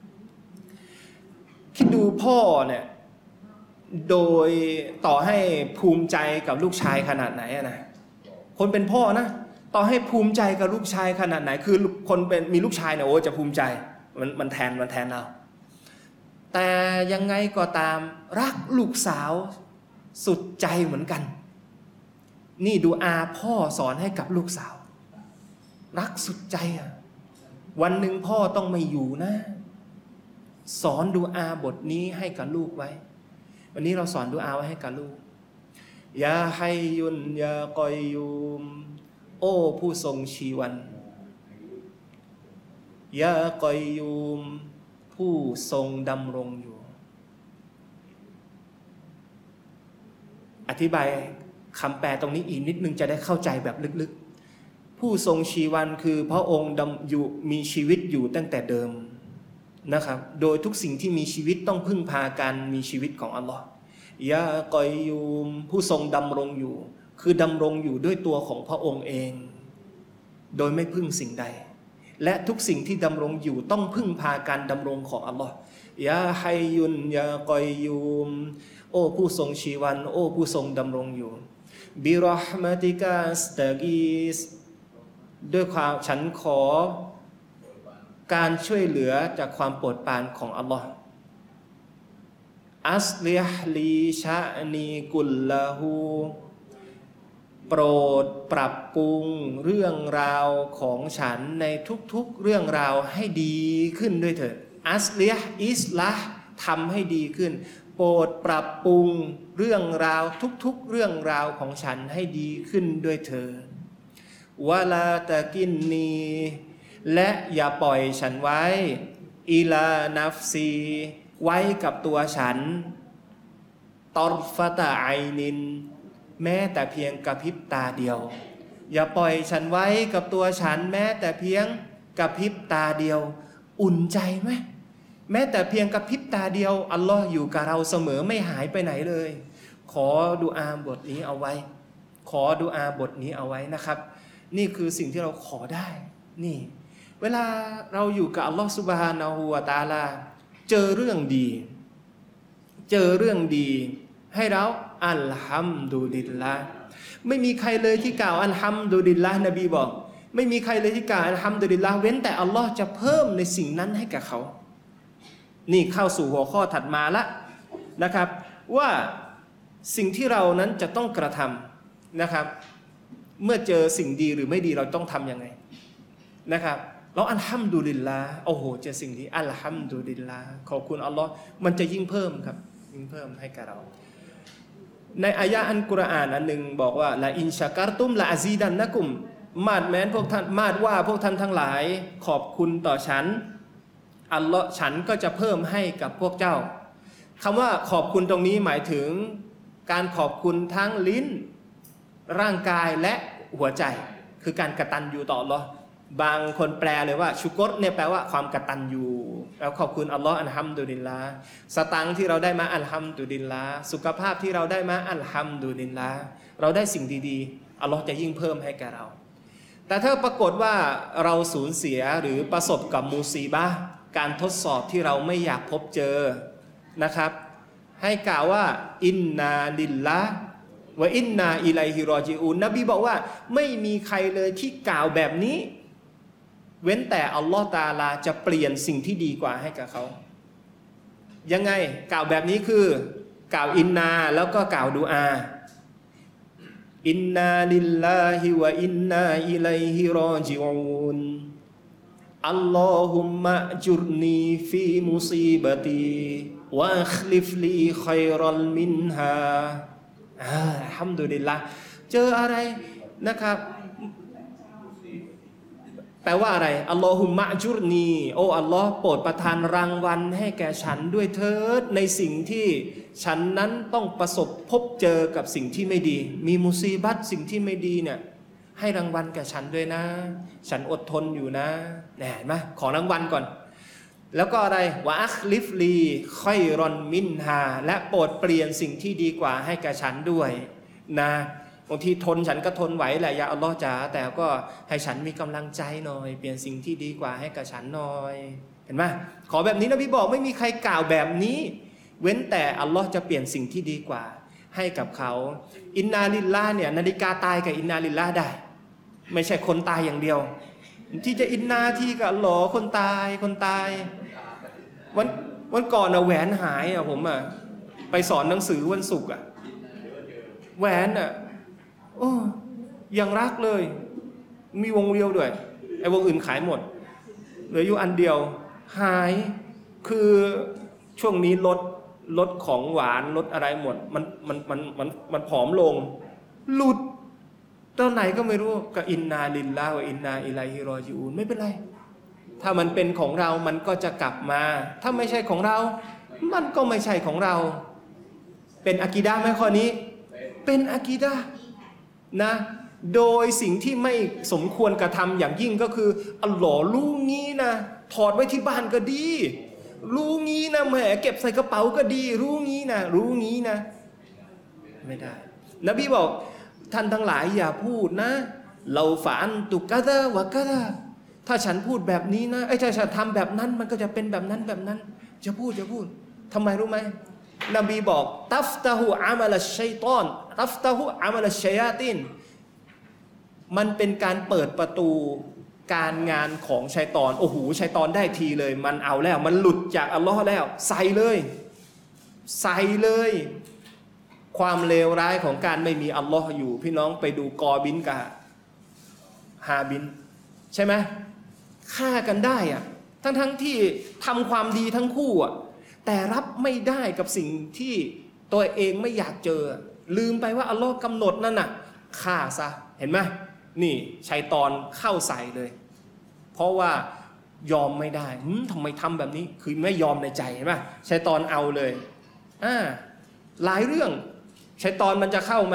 คิดดูพ่อเนี่ยโดยต่อให้ภูมิใจกับลูกชายขนาดไหนนะคนเป็นพ่อนะต่อให้ภูมิใจกับลูกชายขนาดไหนคือคนเป็นมีลูกชายเนี่ยโอ้จะภูมิใจมันแทนเราแต่ยังไงก็ตามรักลูกสาวสุดใจเหมือนกันนี่ดูอาพ่อสอนให้กับลูกสาวรักสุดใจอ่ะวันหนึ่งพ่อต้องไม่อยู่นะสอนดูอาบทนี้ให้กับลูกไว้วันนี้เราสอนดูอาไว้ให้กับลูกยาฮัยยุนยากอยยูมโอ้ผู้ทรงชีวันยากอยยูมผู้ทรงดำรงอยู่อธิบายคำแปลตรงนี้อีกนิดนึงจะได้เข้าใจแบบลึกๆผู้ทรงชีวันคือพระองค์อยู่มีชีวิตอยู่ตั้งแต่เดิมนะครับโดยทุกสิ่งที่มีชีวิตต้องพึ่งพาการมีชีวิตของอัลลอฮ์ยากอยยูมผู้ทรงดำรงอยู่คือดำรงอยู่ด้วยตัวของพระองค์เองโดยไม่พึ่งสิ่งใดและทุกสิ่งที่ดำรงอยู่ต้องพึ่งพาการดำรงของอัลลอฮ์ยาฮัยยุนยากอยยูมโอ้ผู้ทรงชีวันโอ้ผู้ทรงดำรงอยู่บิรอห์มาติกาสตากีสด้วยความฉันขอการช่วยเหลือจากความโปรดปรานของอัลลอฮ์อัสลิฮลีชะนีกุลละหูโปรดปรับปรุงเรื่องราวของฉันในทุกๆเรื่องราวให้ดีขึ้นด้วยเถิดอัสลิฮอิสละทำให้ดีขึ้นโปรดปรับปรุงเรื่องราวทุกๆเรื่องราวของฉันให้ดีขึ้นด้วยเถิดวะลาตะกินนีและอย่าปล่อยฉันไว้อิลานัฟซีไว้กับตัวฉันตอรฟะตะไอนินแม้แต่เพียงกระพริบตาเดียวอย่าปล่อยฉันไว้กับตัวฉันแม้แต่เพียงกระพริบตาเดียวอุ่นใจไหมแม้แต่เพียงกระพริบตาเดียวอัลลอฮ์อยู่กับเราเสมอไม่หายไปไหนเลยขอดุอาบทนี้เอาไว้ขอดุอาบทนี้เอาไว้นะครับนี่คือสิ่งที่เราขอได้นี่เวลาเราอยู่กับอัลลอฮ์ซุบฮานะฮูวะตะอาลาเจอเรื่องดีให้เราอัลฮัมดุลิลลาห์ไม่มีใครเลยที่กล่าวอัลฮัมดุลิลลาห์นบีบอกไม่มีใครเลยที่กล่าวอัลฮัมดุลิลลาห์เว้นแต่อัลลอฮ์จะเพิ่มในสิ่งนั้นให้กับเขานี่เข้าสู่หัวข้อถัดมาละนะครับว่าสิ่งที่เรานั้นจะต้องกระทำนะครับเมื่อเจอสิ่งดีหรือไม่ดีเราต้องทำยังไงนะครับเราอัลฮัมดุลิลลาห์โอ้โหเจอสิ่งดีอัลฮัมดุลิลลาห์ขอบคุณอัลลอฮ์มันจะยิ่งเพิ่มครับยิ่งเพิ่มให้กับเราในอายะอันกุรอานอันหนึ่งบอกว่าละอินชะการตุมละอาซีดันนะกุมมาดแม้นพวกท่านมาดว่าพวกท่านทั้งหลายขอบคุณต่อฉันอัลลอฮ์ฉันก็จะเพิ่มให้กับพวกเจ้าคำว่าขอบคุณตรงนี้หมายถึงการขอบคุณทั้งลิ้นร่างกายและหัวใจคือการกตัญญูต่ออัลลอฮ์บางคนแปลเลยว่าชุกรเนี่ยแปลว่าความกตัญญูแล้วขอบคุณอัลลอฮ์อัลฮัมดุลิลลาห์สตังค์ที่เราได้มาอัลฮัมดุลิลลาห์สุขภาพที่เราได้มาอัลฮัมดุลิลลาห์เราได้สิ่งดีๆอัลลอฮ์จะยิ่งเพิ่มให้แก่เราแต่ถ้าปรากฏว่าเราสูญเสียหรือประสบกับมุซีบะห์การทดสอบที่เราไม่อยากพบเจอนะครับให้กล่าวว่าอินนาลิลลาห์วะอินนาอิลัยฮิรอญิอูนนบีบอกว่าไม่มีใครเลยที่กล่าวแบบนี้เว้นแต่อัลลอฮ์ตะอาลาจะเปลี่ยนสิ่งที่ดีกว่าให้กับเขายังไงกล่าวแบบนี้คือกล่าวอินนาแล้วก็กล่าวดุอาอินนาลิลลาฮิวะอินนาอิลัยฮิรอญิอูนอัลลอฮุมมะจุรนีฟีมุซีบะตีวะอัคลิฟลีค็อยรัลมินฮาอัลฮัมดุลิลละห์เจออะไรนะครับแปลว่าอะไรอัลลอฮุมะจุรนีโอ้อัลลอฮ์โปรดประทานรางวัลให้แก่ฉันด้วยเถิดในสิ่งที่ฉันนั้นต้องประสบพบเจอกับสิ่งที่ไม่ดีมีมุซีบัตสิ่งที่ไม่ดีเนี่ยให้รางวัลแก่ฉันด้วยนะฉันอดทนอยู่นะเห็นไหมขอรางวัลก่อนแล้วก็อะไรวะอัคลิฟลีค่อยรอนมินฮาและโปรดเปลี่ยนสิ่งที่ดีกว่าให้แก่ฉันด้วยนะบางทีทนฉันก็ทนไหวแหละยาอัลลอฮ์จ๋าแต่ก็ให้ฉันมีกำลังใจหน่อยเปลี่ยนสิ่งที่ดีกว่าให้กับฉันหน่อยเห็นไหมขอแบบนี้นบีบอกไม่มีใครกล่าวแบบนี้เว้นแต่อัลลอฮ์จะเปลี่ยนสิ่งที่ดีกว่าให้กับเขาอินนาลิลลาห์เนี่ยนาฬิกาตายกับอินนาลิลลาห์ได้ไม่ใช่คนตายอย่างเดียวที่จะอินนาที่กับหลอคนตายวันก่อนแหวนหายผมไปสอนหนังสือวันศุกร์แหวนโอ้ยังรักเลยมีวงเดียวด้วยไอ้วงอื่นขายหมดเหลืออยู่อันเดียวหายคือช่วงนี้ลดของหวานลดอะไรหมดมันผอมลงหลุดตอนไหนก็ไม่รู้ก็อินนาลิลลาห์วะอินนาอิลัยฮิรอญิอูนไม่เป็นไรถ้ามันเป็นของเรามันก็จะกลับมาถ้าไม่ใช่ของเรามันก็ไม่ใช่ของเราเป็นอะกีดะห์ไหมข้อนี้เป็นอะกีดะห์นะโดยสิ่งที่ไม่สมควรกระทำอย่างยิ่งก็คืออัลลอฮ์รู้งี้นะถอดไว้ที่บ้านก็ดีรู้งี้นะแหมเก็บใส่กระเป๋าก็ดีรู้งี้นะไม่ได้นบีบอกท่านทั้งหลายอย่าพูดนะเราฝันตุกะดะวะกะดะถ้าฉันพูดแบบนี้นะถ้าฉันทำแบบนั้นมันก็จะเป็นแบบนั้นจะพูดทำไมรู้ไหมนบีบอกตัฟตะฮูอามัลชัยฏอนตัฟตะฮูอามัลชัยาตินมันเป็นการเปิดประตูการงานของชัยฏอนโอ้โหชัยฏอนได้ทีเลยมันเอาแล้วมันหลุดจากอัลลอฮ์แล้วใส่เลยความเลวร้ายของการไม่มีอัลลอฮ์อยู่พี่น้องไปดูกอบินกับฮาบินใช่ไหมฆ่ากันได้ทั้งที่ทำความดีทั้งคู่แต่รับไม่ได้กับสิ่งที่ตัวเองไม่อยากเจอลืมไปว่าอัลลอฮ์กำหนดนั่นฆ่าซะเห็นไหมนี่ชัยฏอนเข้าใส่เลยเพราะว่ายอมไม่ได้ทำไมทำแบบนี้คือไม่ยอมในใจเห็นไหมชัยฏอนเอาเลยหลายเรื่องชัยฏอนมันจะเข้า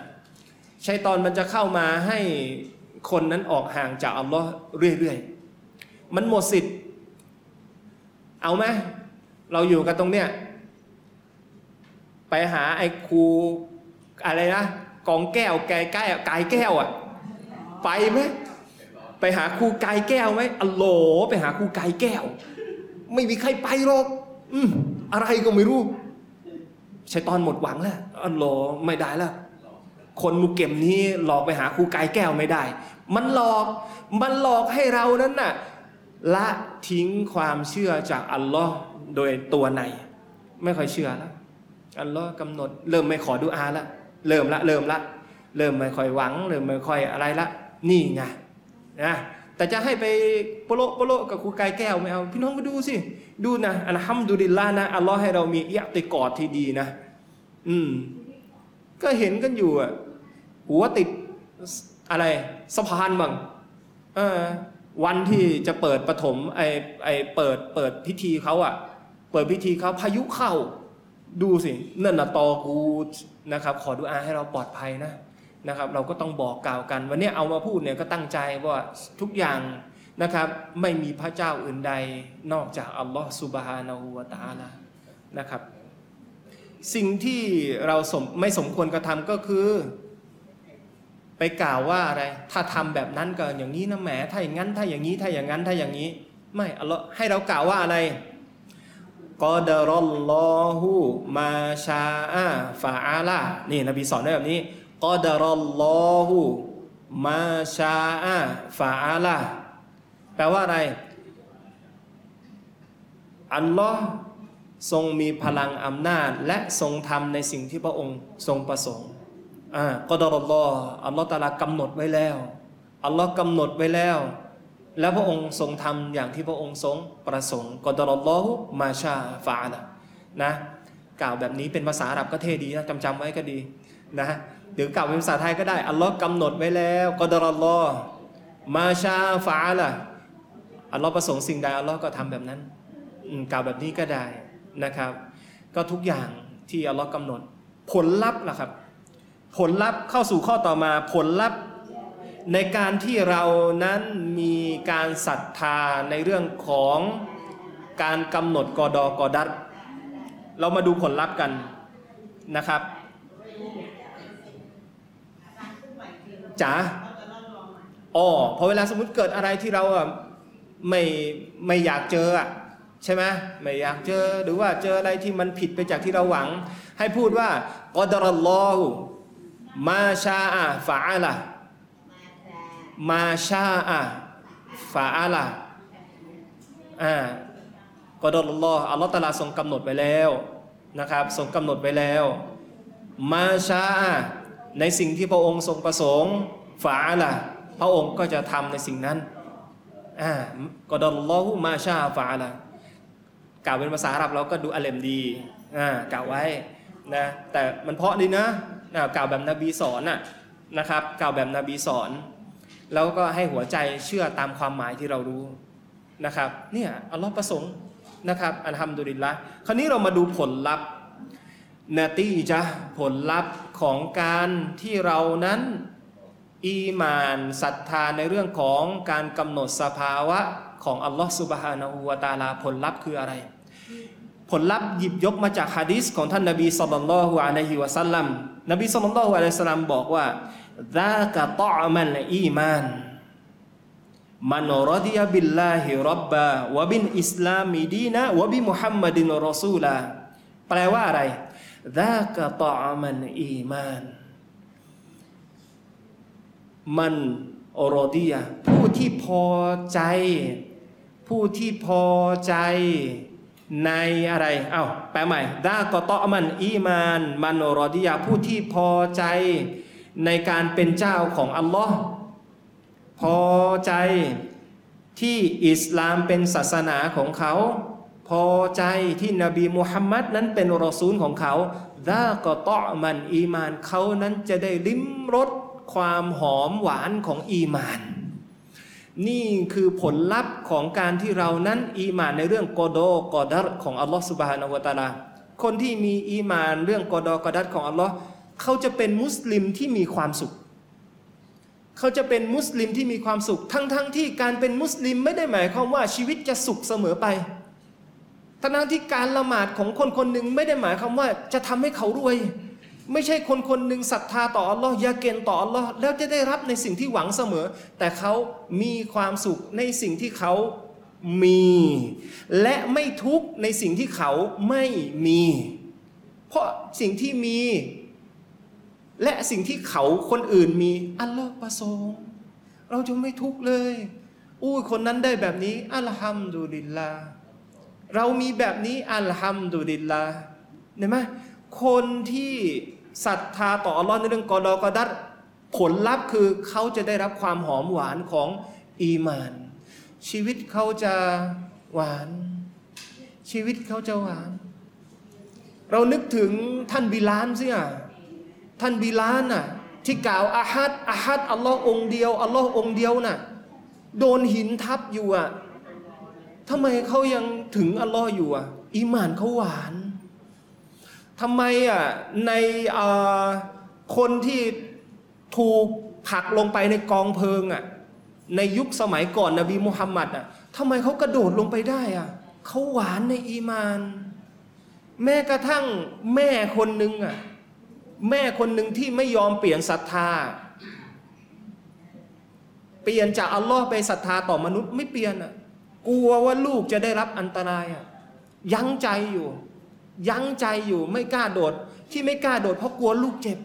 มาให้คนนั้นออกห่างจากอัลลอฮ์เรื่อยๆมันหมดสิทธิ์เอาไหมเราอยู่กันตรงเนี้ยไปหาไอ้ครูอะไรนะกองแก้วกายแก้วไปไหมไปหาครูกายแก้วไหมอัลโหลไปหาครูกายแก้วไม่มีใครไปหรอกอะไรก็ไม่รู้ชัยฏอนหมดหวังแล้วอัลโหลไม่ได้แล้วคนมุกเก็มนี้หลอกไปหาครูกายแก้วไม่ได้มันหลอกให้เรานั้นน่ะละทิ้งความเชื่อจากอัลลอฮ์โดยตัวในไม่ค่อยเชื่อแล้วอัลลอฮ์กำหนดเริ่มไม่ขอดุอาละเริ่มไม่ค่อยหวังเริ่มไม่ค่อยอะไรละนี่ไงนะแต่จะให้ไปโปโลกับครูกายแก้วไม่เอาพี่น้องมาดูนะอัลฮัมดุลิลลาห์นะอัลลอฮ์ให้เรามีอิอ์ติกอดที่ดีนะก็เห็นกันอยู่อ่ะหัวติดอะไรสะพานบ้างวันที่จะเปิดปฐมเปิดพิธีเขาอ่ะเปิดพิธีเขาพายุเข้าดูสินั่นน่ะตอกูนะครับขอดุอาให้เราปลอดภัยนะครับเราก็ต้องบอกกล่าวกันวันนี้เอามาพูดเนี่ยก็ตั้งใจว่าทุกอย่างนะครับไม่มีพระเจ้าอื่นใดนอกจากอัลลอฮฺซุบฮานะฮูวะตะอาลานะครับสิ่งที่เราไม่สมควรกระทำก็คือไปกล่าวว่าอะไรถ้าทำแบบนั้นก็อย่างนี้นะแหมถ้าอย่างนั้นถ้าอย่างนี้ถ้าอย่างนั้นถ้าอย่างนี้ไม่อัลลอฮฺให้เรากล่าวว่าอะไรกอดารอลลอฮุมาชาอะฟาอาลานี่นบีสอนไว้แบบนี้กอดารอลลอฮุมาชาอะฟาอาลาแปลว่าอะไรอัลลอฮ์ทรงมีพลังอำนาจและทรงทำในสิ่งที่พระองค์ทรงประสงค์กอดารอลลอฮ์อัลลอฮ์ตะอาลากำหนดไว้แล้วอัลลอฮ์กำหนดไว้แล้วแล้วพระองค์ทรงทำอย่างที่พระองค์ทรงประสงค์กอดารอลลอฮุมาชาฟาอาลานะกล่าวแบบนี้เป็นภาษาอาหรับก็เท่ดีนะจำไว้ก็ดีนะหรือกล่าวเป็นภาษาไทยก็ได้อัลลอฮ์กำหนดไว้แล้วกอดารอลลอฮ์มาชาฟาอาลาอัลลอฮ์ประสงค์สิ่งใดอัลลอฮ์ก็ทำแบบนั้นกล่าวแบบนี้ก็ได้นะครับก็ทุกอย่างที่อัลลอฮ์กำหนดผลลัพธ์ล่ะครับผลลัพธ์เข้าสู่ข้อต่อมาผลลัพธ์ในการที่เรานั้นมีการศรัทธาในเรื่องของการกำหนดกอดอกอดัรเรามาดูผลลัพธ์กันนะครับจ๋าพอเวลาสมมุติเกิดอะไรที่เราไม่อยากเจอใช่ไหมไม่อยากเจอหรือว่าเจออะไรที่มันผิดไปจากที่เราหวังให้พูดว่ากอดารัลลอฮุมาชาอะฟาอาลามาชาอะฟาอาลากอดารัลลอฮ์อัลลอฮฺตะอาลาทรงกำหนดไว้แล้วนะครับทรงกำหนดไว้แล้วมาชาอะในสิ่งที่พระองค์ทรงประสงค์ฟาอาลาพระองค์ก็จะทำในสิ่งนั้นกอดารัลลอฮุมาชาฟาอาลากล่าวเป็นภาษาอาหรับเราก็ดูอเลมดีกล่าวไว้นะแต่มันเพราะดีนะกล่าวแบบนบีสอนนะครับกล่าวแบบนบีสอนแล้วก็ให้หัวใจเชื่อตามความหมายที่เรารู้นะครับเนี่ยอัลลอฮ์ประสงค์นะครับอัลฮัมดุลิลละห์คราวนี้เรามาดูผลลัพธ์นาตีจะผลลัพธ์ของการที่เรานั้นอีหม่านศรัทธาในเรื่องของการกำหนดสภาวะของอัลลอฮ์ซุบฮานะฮูวะตะอาลาผลลัพธ์คืออะไรผลลัพธ์หยิบยกมาจากหะดีษของท่านนบีศ็อลลัลลอฮุอะลัยฮิวะซัลลัมนบีศ็อลลัลลอฮุอะลัยฮิวะซัลลัมบอกว่าซากะตออมันอีมานมันรอฎิยะบิลลาฮิร็อบบะวะบิลอิสลามิดีนะวะบิมุฮัมมัดินรอซูลาแปลว่าอะไรซากะตออมันอีมานมันรอฎิยะผู้ที่พอใจในอะไรแปลใหม่ดากอตอมันอีมานมันรอฎิยะผู้ที่พอใจในการเป็นเจ้าของอัลลอฮ์พอใจที่อิสลามเป็นศาสนาของเขาพอใจที่นบีมุฮัมมัดนั้นเป็นรอซูลของเขาดากอตอมันอีมานเขานั้นจะได้ลิ้มรสความหอมหวานของอีมานนี่คือผลลัพธ์ของการที่เรานั้นอีหม่านในเรื่องกอฎอกอดัรของอัลลอฮฺซุบฮานะฮูวะตะอาลาคนที่มีอีหม่านเรื่องกอฎอกอดัรของอัลลอฮฺเขาจะเป็นมุสลิมที่มีความสุขเขาจะเป็นมุสลิมที่มีความสุขทั้งที่การเป็นมุสลิมไม่ได้หมายความว่าชีวิตจะสุขเสมอไปทั้งที่การละหมาดของคนหนึ่งไม่ได้หมายความว่าจะทำให้เขารวยไม่ใช่คนหนึ่งศรัทธาต่ออัลลอฮ์ยาเกนต่ออัลลอฮ์แล้วจะได้รับในสิ่งที่หวังเสมอแต่เขามีความสุขในสิ่งที่เขามีและไม่ทุกข์ในสิ่งที่เขาไม่มีเพราะสิ่งที่มีและสิ่งที่เขาคนอื่นมีอัลลอฮ์ประสงค์เราจะไม่ทุกข์เลยคนนั้นได้แบบนี้อัลฮัมดุลิลลาห์เรามีแบบนี้อัลฮัมดุลิลลาห์เห็นไหมคนที่ศรัทธาต่ออัลลอฮ์ในเรื่องกอฎอกอดัรผลลัพธ์คือเขาจะได้รับความหอมหวานของอีหม่านชีวิตเขาจะหวานชีวิตเขาจะหวานเรานึกถึงท่านบิลาลสิท่านบิลาลน่ะที่กล่าวอะฮัดอะฮัดอัลลอฮ์องเดียวอัลลอฮ์องเดียวน่ะโดนหินทับอยู่อ่ะทำไมเขายังถึงอัลลอฮ์อยู่อ่ะอีหม่านเขาหวานทำไมอ่ะในคนที่ถูกผลักลงไปในกองเพลิงอ่ะในยุคสมัยก่อนนบีมุฮัมมัดอ่ะทำไมเขากระโดดลงไปได้อ่ะเขาหวานในอีมานแม้กระทั่งแม่คนหนึ่งอ่ะแม่คนหนึ่งที่ไม่ยอมเปลี่ยนศรัทธาเปลี่ยนจากอัลลอฮ์ไปศรัทธาต่อมนุษย์ไม่เปลี่ยนอ่ะกลัวว่าลูกจะได้รับอันตรายอ่ะยั้งใจอยู่ไม่กล้าโดดที่ไม่กล้าโดดเพราะกลัวลูกเจ็บ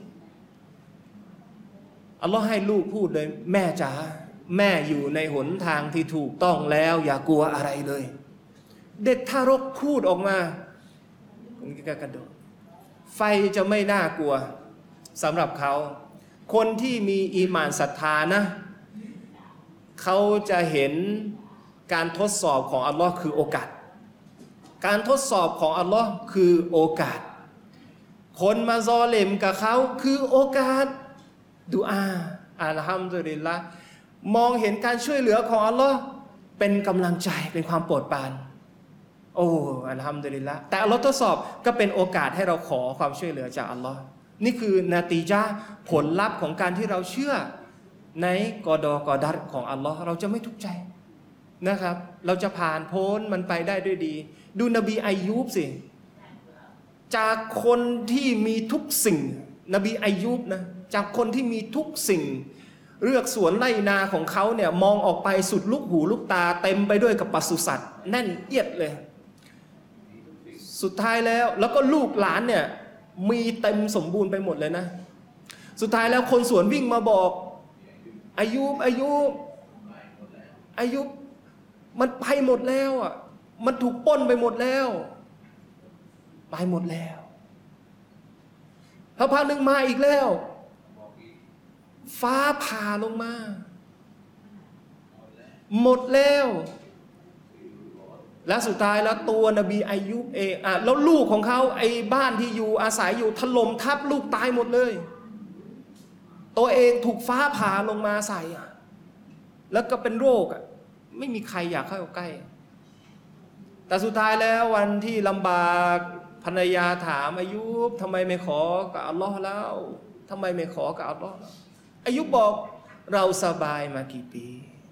อัลลอฮ์ให้ลูกพูดเลยแม่จ๋าแม่อยู่ในหนทางที่ถูกต้องแล้วอย่ากลัวอะไรเลยเด็กทารกพูดออกมาคนนี้ก็กระโดดไฟจะไม่น่ากลัวสำหรับเขาคนที่มีอีหม่านศรัทธานะเขาจะเห็นการทดสอบของอัลลอฮ์คือโอกาสการทดสอบของอัลลอฮ์คือโอกาสคนมาซอเลมกับเขาคือโอกาสดุอาอัลฮัมดุลิลละห์มองเห็นการช่วยเหลือของอัลลอฮ์เป็นกำลังใจเป็นความโปรดปรานโอ้อัลฮัมดุลิลละห์แต่อัลลอฮ์ทดสอบก็เป็นโอกาสให้เราขอความช่วยเหลือจากอัลลอฮ์นี่คือนาตีจาผลลัพธ์ของการที่เราเชื่อในกอดอกอดัรของอัลลอฮ์เราจะไม่ทุกข์ใจนะครับเราจะผ่านพ้นมันไปได้ด้วยดีดูนบีอายุบสิจากคนที่มีทุกสิ่งนบีอายุบนะจากคนที่มีทุกสิ่งเลือกสวนไร่นาของเขาเนี่ยมองออกไปสุดลูกหูลูกตาเต็มไปด้วยกับปศุสัตว์แน่นเอียดเลยสุดท้ายแล้วก็ลูกหลานเนี่ยมีเต็มสมบูรณ์ไปหมดเลยนะสุดท้ายแล้วคนสวนวิ่งมาบอกอายุบมันไปหมดแล้วอ่ะมันถูกปล้นไปหมดแล้วไปหมดแล้วพอพักหนึ่งมาอีกแล้วฟ้าผ่าลงมาหมดแล้วและสุดท้ายแล้วตัวนบีอายุบเองแล้วลูกของเขาไอ้บ้านที่อยู่อาศัยอยู่ถล่มทับลูกตายหมดเลยตัวเองถูกฟ้าผ่าลงมาใส่แล้วก็เป็นโรคไม่มีใครอยากเข้าใกล้แต่สุดท้ายแล้ววันที่ลำบากภรรยาถามอายุบทำไมไม่ขอกับอัลลอฮ์แล้วทำไมไม่ขอกับอัลลอฮ์อายุบบอกเราสบายมากี่ปี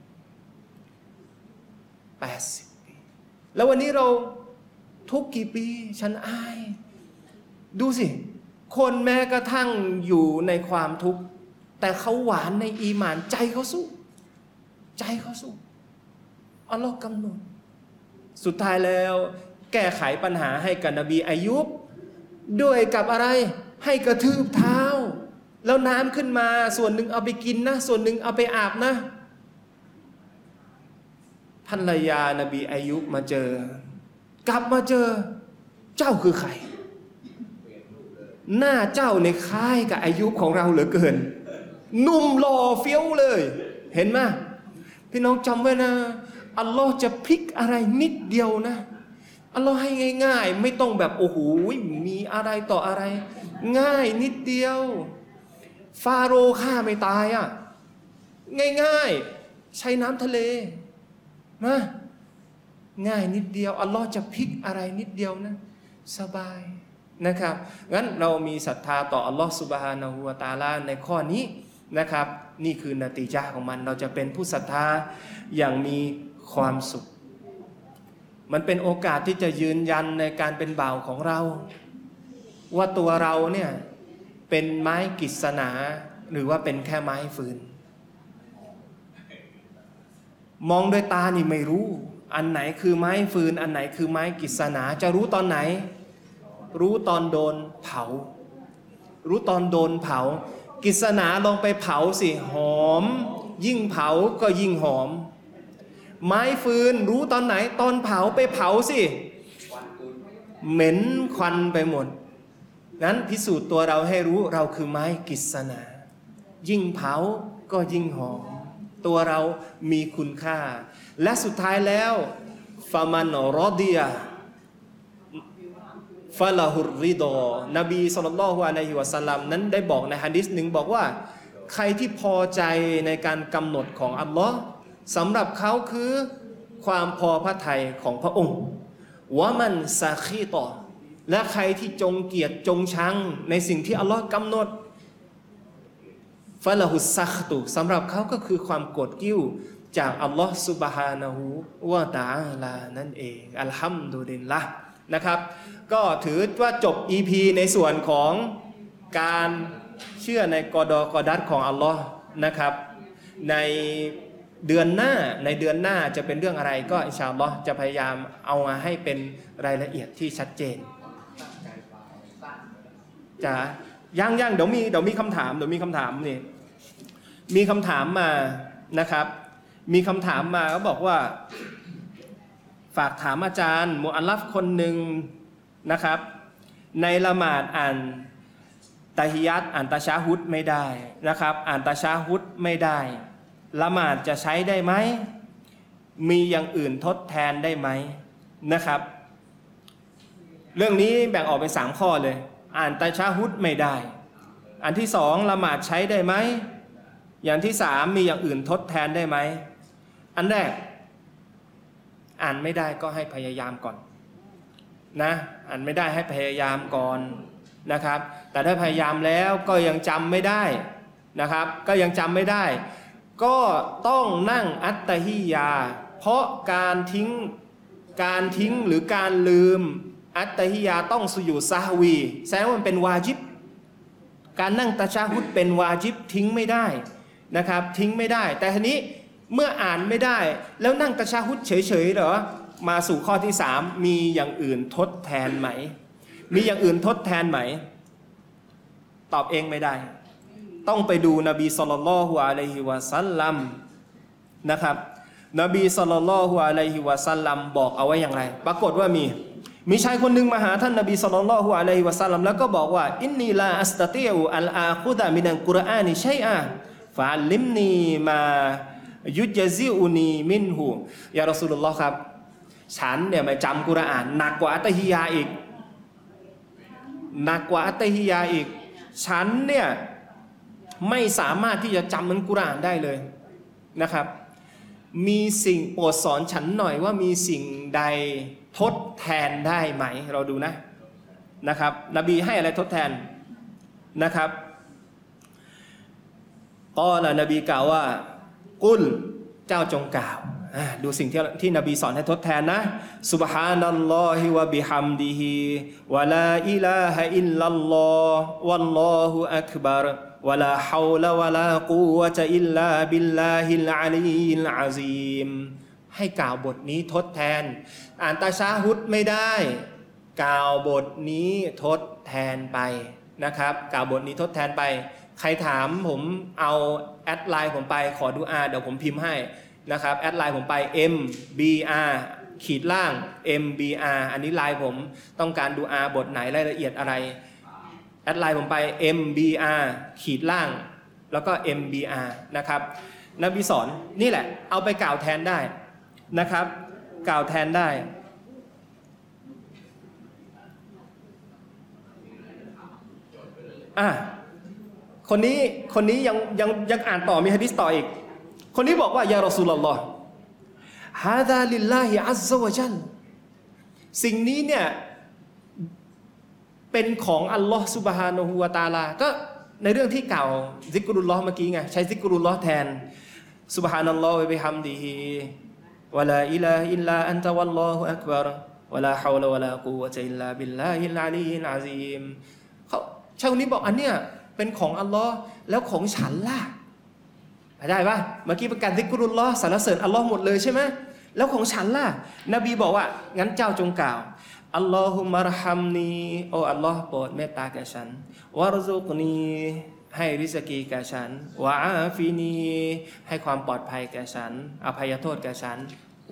80 ปีแล้ววันนี้เราทุกกี่ปีฉันอายดูสิคนแม้กระทั่งอยู่ในความทุกข์แต่เขาหวานในอีหม่านใจเขาสู้อัลลอฮ์กำหนดสุดท้ายแล้วแก้ไขปัญหาให้กับนบีอายุบด้วยกับอะไรให้กระทืบเท้าแล้วน้ำขึ้นมาส่วนหนึ่งเอาไปกินนะส่วนหนึ่งเอาไปอาบนะภรรยานบีอายุบมาเจอกลับมาเจอเจ้าคือใครหน้าเจ้าในคล้ายกับอายุบของเราเหลือเกินนุ่มหล่อเฟี้ยวเลยเห็นไหมพี่น้องจำไว้นะอัลลอฮ์จะพลิกอะไรนิดเดียวนะอัลลอฮ์ให้ง่ายๆไม่ต้องแบบโอ้โหมีอะไรต่ออะไรง่ายนิดเดียวฟาโรห์ฆ่าไม่ตายง่ายๆใช้น้ำทะเลนะง่ายนิดเดียวอัลลอฮ์จะพลิกอะไรนิดเดียวนะสบายนะครับงั้นเรามีศรัทธาต่ออัลลอฮ์ซุบฮานะฮูวะตะอาลาในข้อนี้นะครับนี่คือนาตีจาของมันเราจะเป็นผู้ศรัทธาอย่างมีความสุขมันเป็นโอกาสที่จะยืนยันในการเป็นบ่าวของเราว่าตัวเราเนี่ยเป็นไม้กฤษณาหรือว่าเป็นแค่ไม้ฟืนมองด้วยตานี่ไม่รู้อันไหนคือไม้ฟืนอันไหนคือไม้กฤษณาจะรู้ตอนไหนรู้ตอนโดนเผารู้ตอนโดนเผากฤษณาลองไปเผาสิหอมยิ่งเผาก็ยิ่งหอมไม้ฟืนรู้ตอนไหนตอนเผาไปเผาสิเหม็นควันไปหมดนั้นพิสูจน์ตัวเราให้รู้เราคือไม้กฤษณายิ่งเผาก็ยิ่งหอมตัวเรามีคุณค่าและสุดท้ายแล้วฟามันรอดียฟะละฮุรริดอนบีศ็อลลัลลอฮุอะลัยฮิวะซัลลัมนั้นได้บอกในหะดีษหนึ่งบอกว่าใครที่พอใจในการกำหนดของอัลลอฮ์สำหรับเขาคือความพอพระทัยของพระองค์วะมันซาคีตอและใครที่จงเกลียดจงชังในสิ่งที่อัลลอฮ์กำหนดฟะละฮุซัคตุสำหรับเขาก็คือความโกรธกิ้วจากอัลลอฮ์ซุบฮานะฮูวะตะอาลานั่นเองอัลฮัมดุลิลละห์นะครับก็ถือว่าจบ EP ในส่วนของการเชื่อในกอดอกอดัรของอัลลอฮ์นะครับในเดือนหน้าจะเป็นเรื่องอะไรก็อินชาอัลลอฮ์จะพยายามเอามาให้เป็นรายละเอียดที่ชัดเจนจะยังเดี๋ยวมีคำถามนี่มีคำถามมานะครับมีคำถามมาเขาบอกว่าฝากถามอาจารย์มุอัลลัฟคนหนึ่งนะครับในละหมาดอ่านตะฮิยัตอ่านตะชาฮุดไม่ได้นะครับอ่านตะชาฮุดไม่ได้ละหมาดจะใช้ได้ไหมมีอย่างอื่นทดแทนได้ไหมนะครับเรื่องนี้แบ่งออกเป็น3ข้อเลยอ่านตะชาฮุดไม่ได้อันที่2ละหมาดใช้ได้ไหมอย่างที่3มีอย่างอื่นทดแทนได้ไหมอันแรกอ่านไม่ได้ก็ให้พยายามก่อนนะอ่านไม่ได้ให้พยายามก่อนนะครับแต่ถ้าพยายามแล้วก็ยังจำไม่ได้นะครับก็ยังจำไม่ได้ก็ต้องนั่งอัตตะฮิยาเพราะการทิ้งหรือการลืมอัตตะฮิยาต้องสุญูดซะฮวีแสดงว่ามันเป็นวาญิบการนั่งตะชะฮุดเป็นวาญิบทิ้งไม่ได้นะครับทิ้งไม่ได้แต่ทีนี้เมื่ออ่านไม่ได้แล้วนั่งตะชะฮุดเฉยๆเหรอมาสู่ข้อที่3มีอย่างอื่นทดแทนไหมมีอย่างอื่นทดแทนไหมตอบเองไม่ได้ต้องไปดูนบีศ็อลลัลลอฮุอะลัยฮิวะซัลลัมนะครับนบีศ็อลลัลลอฮุอะลัยฮิวะซัลลัมบอกเอาไว้อย่างไรปรากฏว่ามีชายคนหนึ่งมาหาท่านนบีศ็อลลัลลอฮุอะลัยฮิวะซัลลัมแล้วก็บอกว่าอินนีลาอัสตะติอุอัลอาคุดะมินัลกุรอานิชัยอะฟะอัลลิมนีมายุจซิอุนีมินฮูยารอซูลุลลอฮ์ครับฉันเนี่ยไม่จำกุรอานหนักกว่าอัตตะฮิยาอีกฉันเนี่ยไม่สามารถที่จะจำมันกุรอานได้เลยนะครับมีสิ่งโปรดสอนฉันหน่อยว่ามีสิ่งใดทดแทนได้ไหมเราดูนะครับนบีให้อะไรทดแทนนะครับกอละนบีกล่าวว่ากุลเจ้าจงกล่าวดูสิ่งที่นบีสอนให้ทดแทนนะซุบฮานัลลอฮิวะบิฮัมดิฮิวะลาอิลาฮะอิลลัลลอฮ์วัลลอฮุอักบัรวะลาฮาวละวะลากุวะตะอิลลาบิลลาฮิลอะลีลอะซีมให้กล่าวบทนี้ทดแทนอ่านตะชาฮุดไม่ได้กล่าวบทนี้ทดแทนไปนะครับกล่าวบทนี้ทดแทนไปใครถามผมเอาแอดไลน์ผมไปขอดูอาเดี๋ยวผมพิมพ์ให้นะครับแอดไลน์ผมไป MBR ขีดล่าง MBR อันนี้ไลน์ผมต้องการดูอาบทไหนรายละเอียดอะไรแอดไลน์ผมไป MBR ขีดล่างแล้วก็ MBR นะครับนบีสอนนี่แหละเอาไปกล่าวแทนได้นะครับกล่าวแทนได้คนนี้ยังอ่านต่อมีหะดีษต่ออีกคนนี้บอกว่ายารอซูลุลลอฮ์ฮาซาลิลลาฮิอัซซะวะจัลสิ่งนี้เนี่ยเป็นของอัลลอฮ์ซุบฮานะฮูวะตะอาลาก็ในเรื่องที่กล่าวซิกรุลลอฮ์เมื่อกี้ไงใช้ซิกรุลลอฮ์แทนซุบฮานัลลอฮ์วะบิฮัมดิฮิวะลาอิลาฮะอิลลาอันตะวัลลอฮุอักบัรวะลาฮาวละวะลากุวะตะอิลลาบิลลาฮิลอะลีฮิลอะซีมเขาชาวนี้บอกอันเนี้ยเป็นของอัลลอฮ์แล้วของฉันล่ะได้ปะเมื่อกี้ประกาศซิกรุลลอฮ์สรรเสริญอัลลอฮ์หมดเลยใช่ไหมแล้วของฉันล่ะนบีบอกว่างั้นเจ้าจงกล่าวอัลลอฮุมะรฮัมนีโอ้อัลลอฮ์โปรดเมตตาแก่ฉันวะรซุกนีให้ริสกีแก่ฉันวะอาฟินีให้ความปลอดภัยแก่ฉันอภัยโทษแก่ฉัน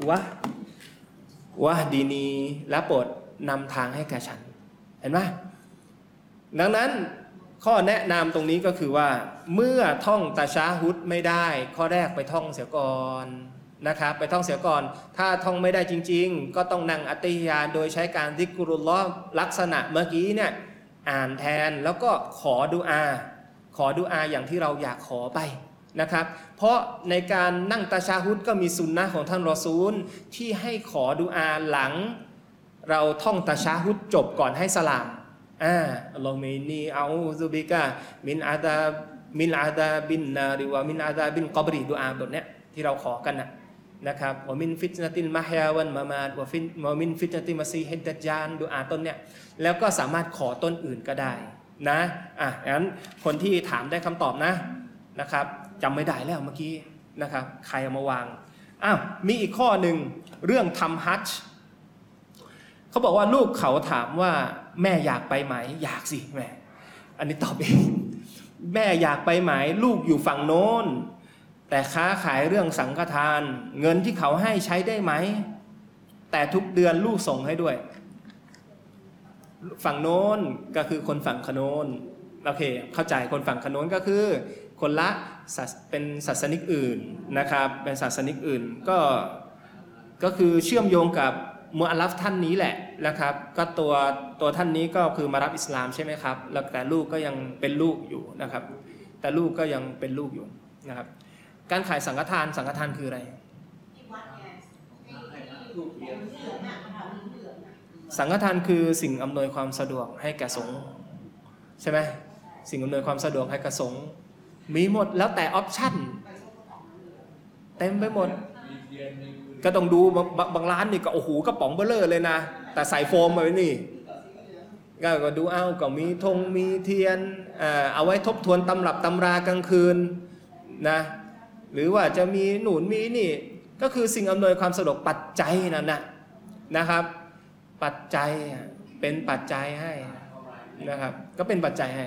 วะดีนีและโปรดนำทางให้แก่ฉันเห็นไหมดังนั้นข้อแนะนำตรงนี้ก็คือว่าเมื่อท่องตะชาฮุดไม่ได้ข้อแรกไปท่องเสียก่อนนะครับไปท่องเสียก่อนถ้าท่องไม่ได้จริงๆก็ต้องนั่งอัตติยาโดยใช้การซิกรุลลอฮ์ลักษณะเมื่อกี้เนี่ยอ่านแทนแล้วก็ขอดุอาอย่างที่เราอยากขอไปนะครับเพราะในการนั่งตะชาฮุดก็มีสุนนะของท่านรอซูลที่ให้ขอดุอาหลังเราท่องตะชาฮุดจบก่อนให้สลามอัลลอฮุมะอินนีอะอูซุบิกะมินอาดาบินนาริวะมินอาดาบินกอบรีดุอาบทเนี้ยที่เราขอกันนะครับวะมินฟิตนะติลมะฮยาวันมะมาตวะมินฟิตนะติมัซีฮิดดัจญาลดุอาต้นเนี้ยแล้วก็สามารถขอต้นอื่นก็ได้นะงั้นคนที่ถามได้คำตอบนะครับจำไม่ได้แล้วเมื่อกี้นะครับใครเอามาวางมีอีกข้อหนึ่งเรื่องทำฮัจญ์เขาบอกว่าลูกเขาถามว่าแม่อยากไปไหมอยากสิแม่อันนี้ตอบเองแม่อยากไปไหมลูกอยู่ฝั่งโน้นแต่ค้าขายเรื่องสังฆทานเงินที่เขาให้ใช้ได้ไหมแต่ทุกเดือนลูกส่งให้ด้วยฝั่งโน้นก็คือคนฝั่งขโน้นโอเคเข้าใจคนฝั่งขโน้นก็คือคนละเป็นศาสนิกอื่นนะครับเป็นศาสนิกอื่นก็คือเชื่อมโยงกับมุอัลลัฟท่านนี้แหละนะครับก็ตัวท่านนี้ก็คือมารับอิสลามใช่ไหมครับแล้วแต่ลูกก็ยังเป็นลูกอยู่นะครับแต่ลูกก็ยังเป็นลูกอยู่นะครับการขายสังฆทานคืออะไรสังฆทานคือสิ่งอำนวยความสะดวกให้แก่สงฆ์ใช่ไหมสิ่งอำนวยความสะดวกให้แก่สงฆ์มีหมดแล้วแต่ออปชั่นเต็มไปหมดก็ต้องดูบางร้านนี่ก็โอ้โหกระป๋องเบลเลอร์เลยนะแต่ใส่โฟมมาไว้นี่ก็ดูก็มีธงมีเทียนเอาไว้ทบทวนตำรับตำรากลางคืนนะหรือว่าจะมีหนุนมีนี่ก็คือสิ่งอำนวยความสะดวกปัจจัยนั่นนะครับปัจจัยเป็นปัจจัยให้นะครับก็เป็นปัจจัยให้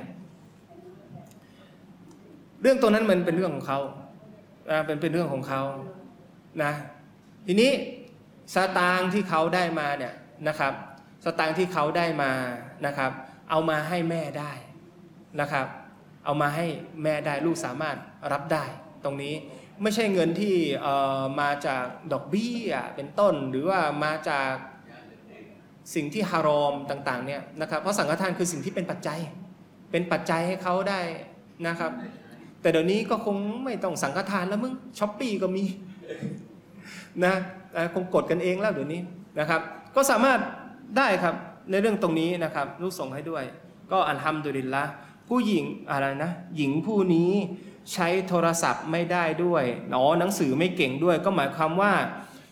เรื่องตัวนั้นมันเป็นเรื่องของเขาเป็นเรื่องของเขานะทีนี้สตางค์ที่เขาได้มาเนี่ยนะครับสตางค์ที่เขาได้มานะครับเอามาให้แม่ได้นะครับเอามาให้แม่ได้ลูกสามารถรับได้ตรงนี้ไม่ใช่เงินที่มาจากดอกเบี้ยเป็นต้นหรือว่ามาจากสิ่งที่ฮารอมต่างๆเนี่ยนะครับเพราะสังฆทานคือสิ่งที่เป็นปัจจัยให้เขาได้นะครับแต่เดี๋ยวนี้ก็คงไม่ต้องสังฆทานแล้วมึงช้อปปี้ก็มีนะคงกดกันเองแล้วเดี๋ยวนี้นะครับก็สามารถได้ครับในเรื่องตรงนี้นะครับลูกส่งให้ด้วยก็อัลฮัมดุลิลละห์ผู้หญิงอะไรนะหญิงผู้นี้ใช้โทรศัพท์ไม่ได้ด้วยหนังสือไม่เก่งด้วยก็หมายความว่า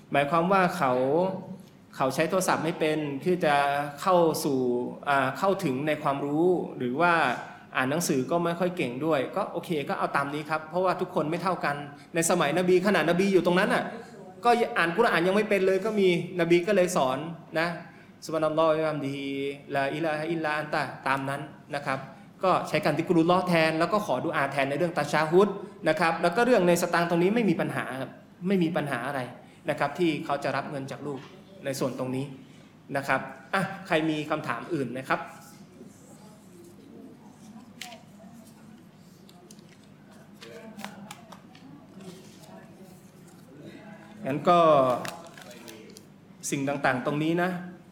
เขาใช้โทรศัพท์ไม่เป็นที่จะเข้าถึงในความรู้หรือว่าอ่านหนังสือก็ไม่ค่อยเก่งด้วยก็โอเคก็เอาตามนี้ครับเพราะว่าทุกคนไม่เท่ากันในสมัยนบีขนาดนบีอยู่ตรงนั้นก็อ่านกุรอานยังไม่เป็นเลยก็มีนบีก็เลยสอนนะซุบฮานัลลอฮฺวะบิฮัมดิฮิลาอิลาฮะอิลลาอันตะตามนั้นนะครับก็ใช้การซิกรุลลอฮ์แทนแล้วก็ขอดุอาแทนในเรื่องตะชาฮุดนะครับแล้วก็เรื่องในสตางค์ตรงนี้ไม่มีปัญหาครับไม่มีปัญหาอะไรนะครับที่เขาจะรับเงินจากลูกในส่วนตรงนี้นะครับใครมีคำถามอื่นไหมครับงั้นก็สิ่งต่างๆตรงนี้นะ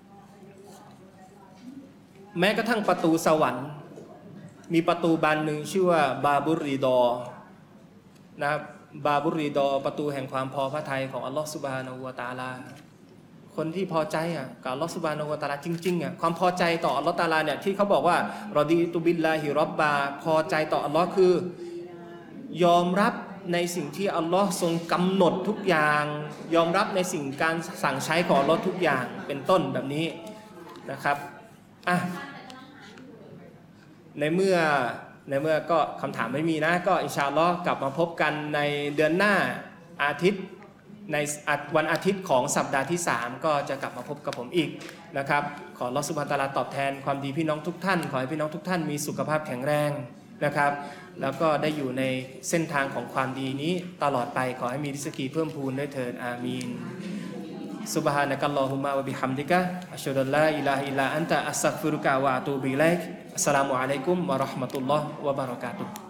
แม้กระทั่งประตูสวรรค์มีประตูบานหนึ่งชื่อว่าบาบุรีดอนะครับบาบุรีดอประตูแห่งความพอพระทัยของอัลลอฮฺซุบฮานะฮูวะตะอาลาคนที่พอใจกับอัลลอฮฺซุบฮานะฮูวะตะอาลาจริงๆความพอใจต่ออัลลอฮฺตะอาลาเนี่ยที่เขาบอกว่ารอดีตุบิลลาฮิร็อบบาพอใจต่ออัลลอฮ์คือยอมรับในสิ่งที่อัลลอฮ์ทรงกำหนดทุกอย่างยอมรับในสิ่งการสั่งใช้ของอัลลอฮ์ทุกอย่างเป็นต้นแบบนี้นะครับในเมื่อก็คำถามไม่มีนะก็อินชาอัลลอฮ์กลับมาพบกันในเดือนหน้าอาทิตย์ในวันอาทิตย์ของสัปดาห์ที่3ก็จะกลับมาพบกับผมอีกนะครับขออัลลอฮ์ซุบฮานะฮูวะตะอาลาตอบแทนความดีพี่น้องทุกท่านขอให้พี่น้องทุกท่านมีสุขภาพแข็งแรงนะครับแล้วก็ได้อยู่ในเส้นทางของความดีนี้ตลอดไปขอให้มีริสกีเพิ่มพูนด้วยเถิดอามีนซุบฮานะกัลลอฮุมะวะบิฮัมดิกะอัชฮะดุลลาอิลาฮะอิลลาอันตะอัสตัฆฟิรุกะวะอะตูบิอิลัยกอัสสลามุอะลัยกุมวะเราะห์มะตุลลอฮ์วะบะเราะกาตุฮ์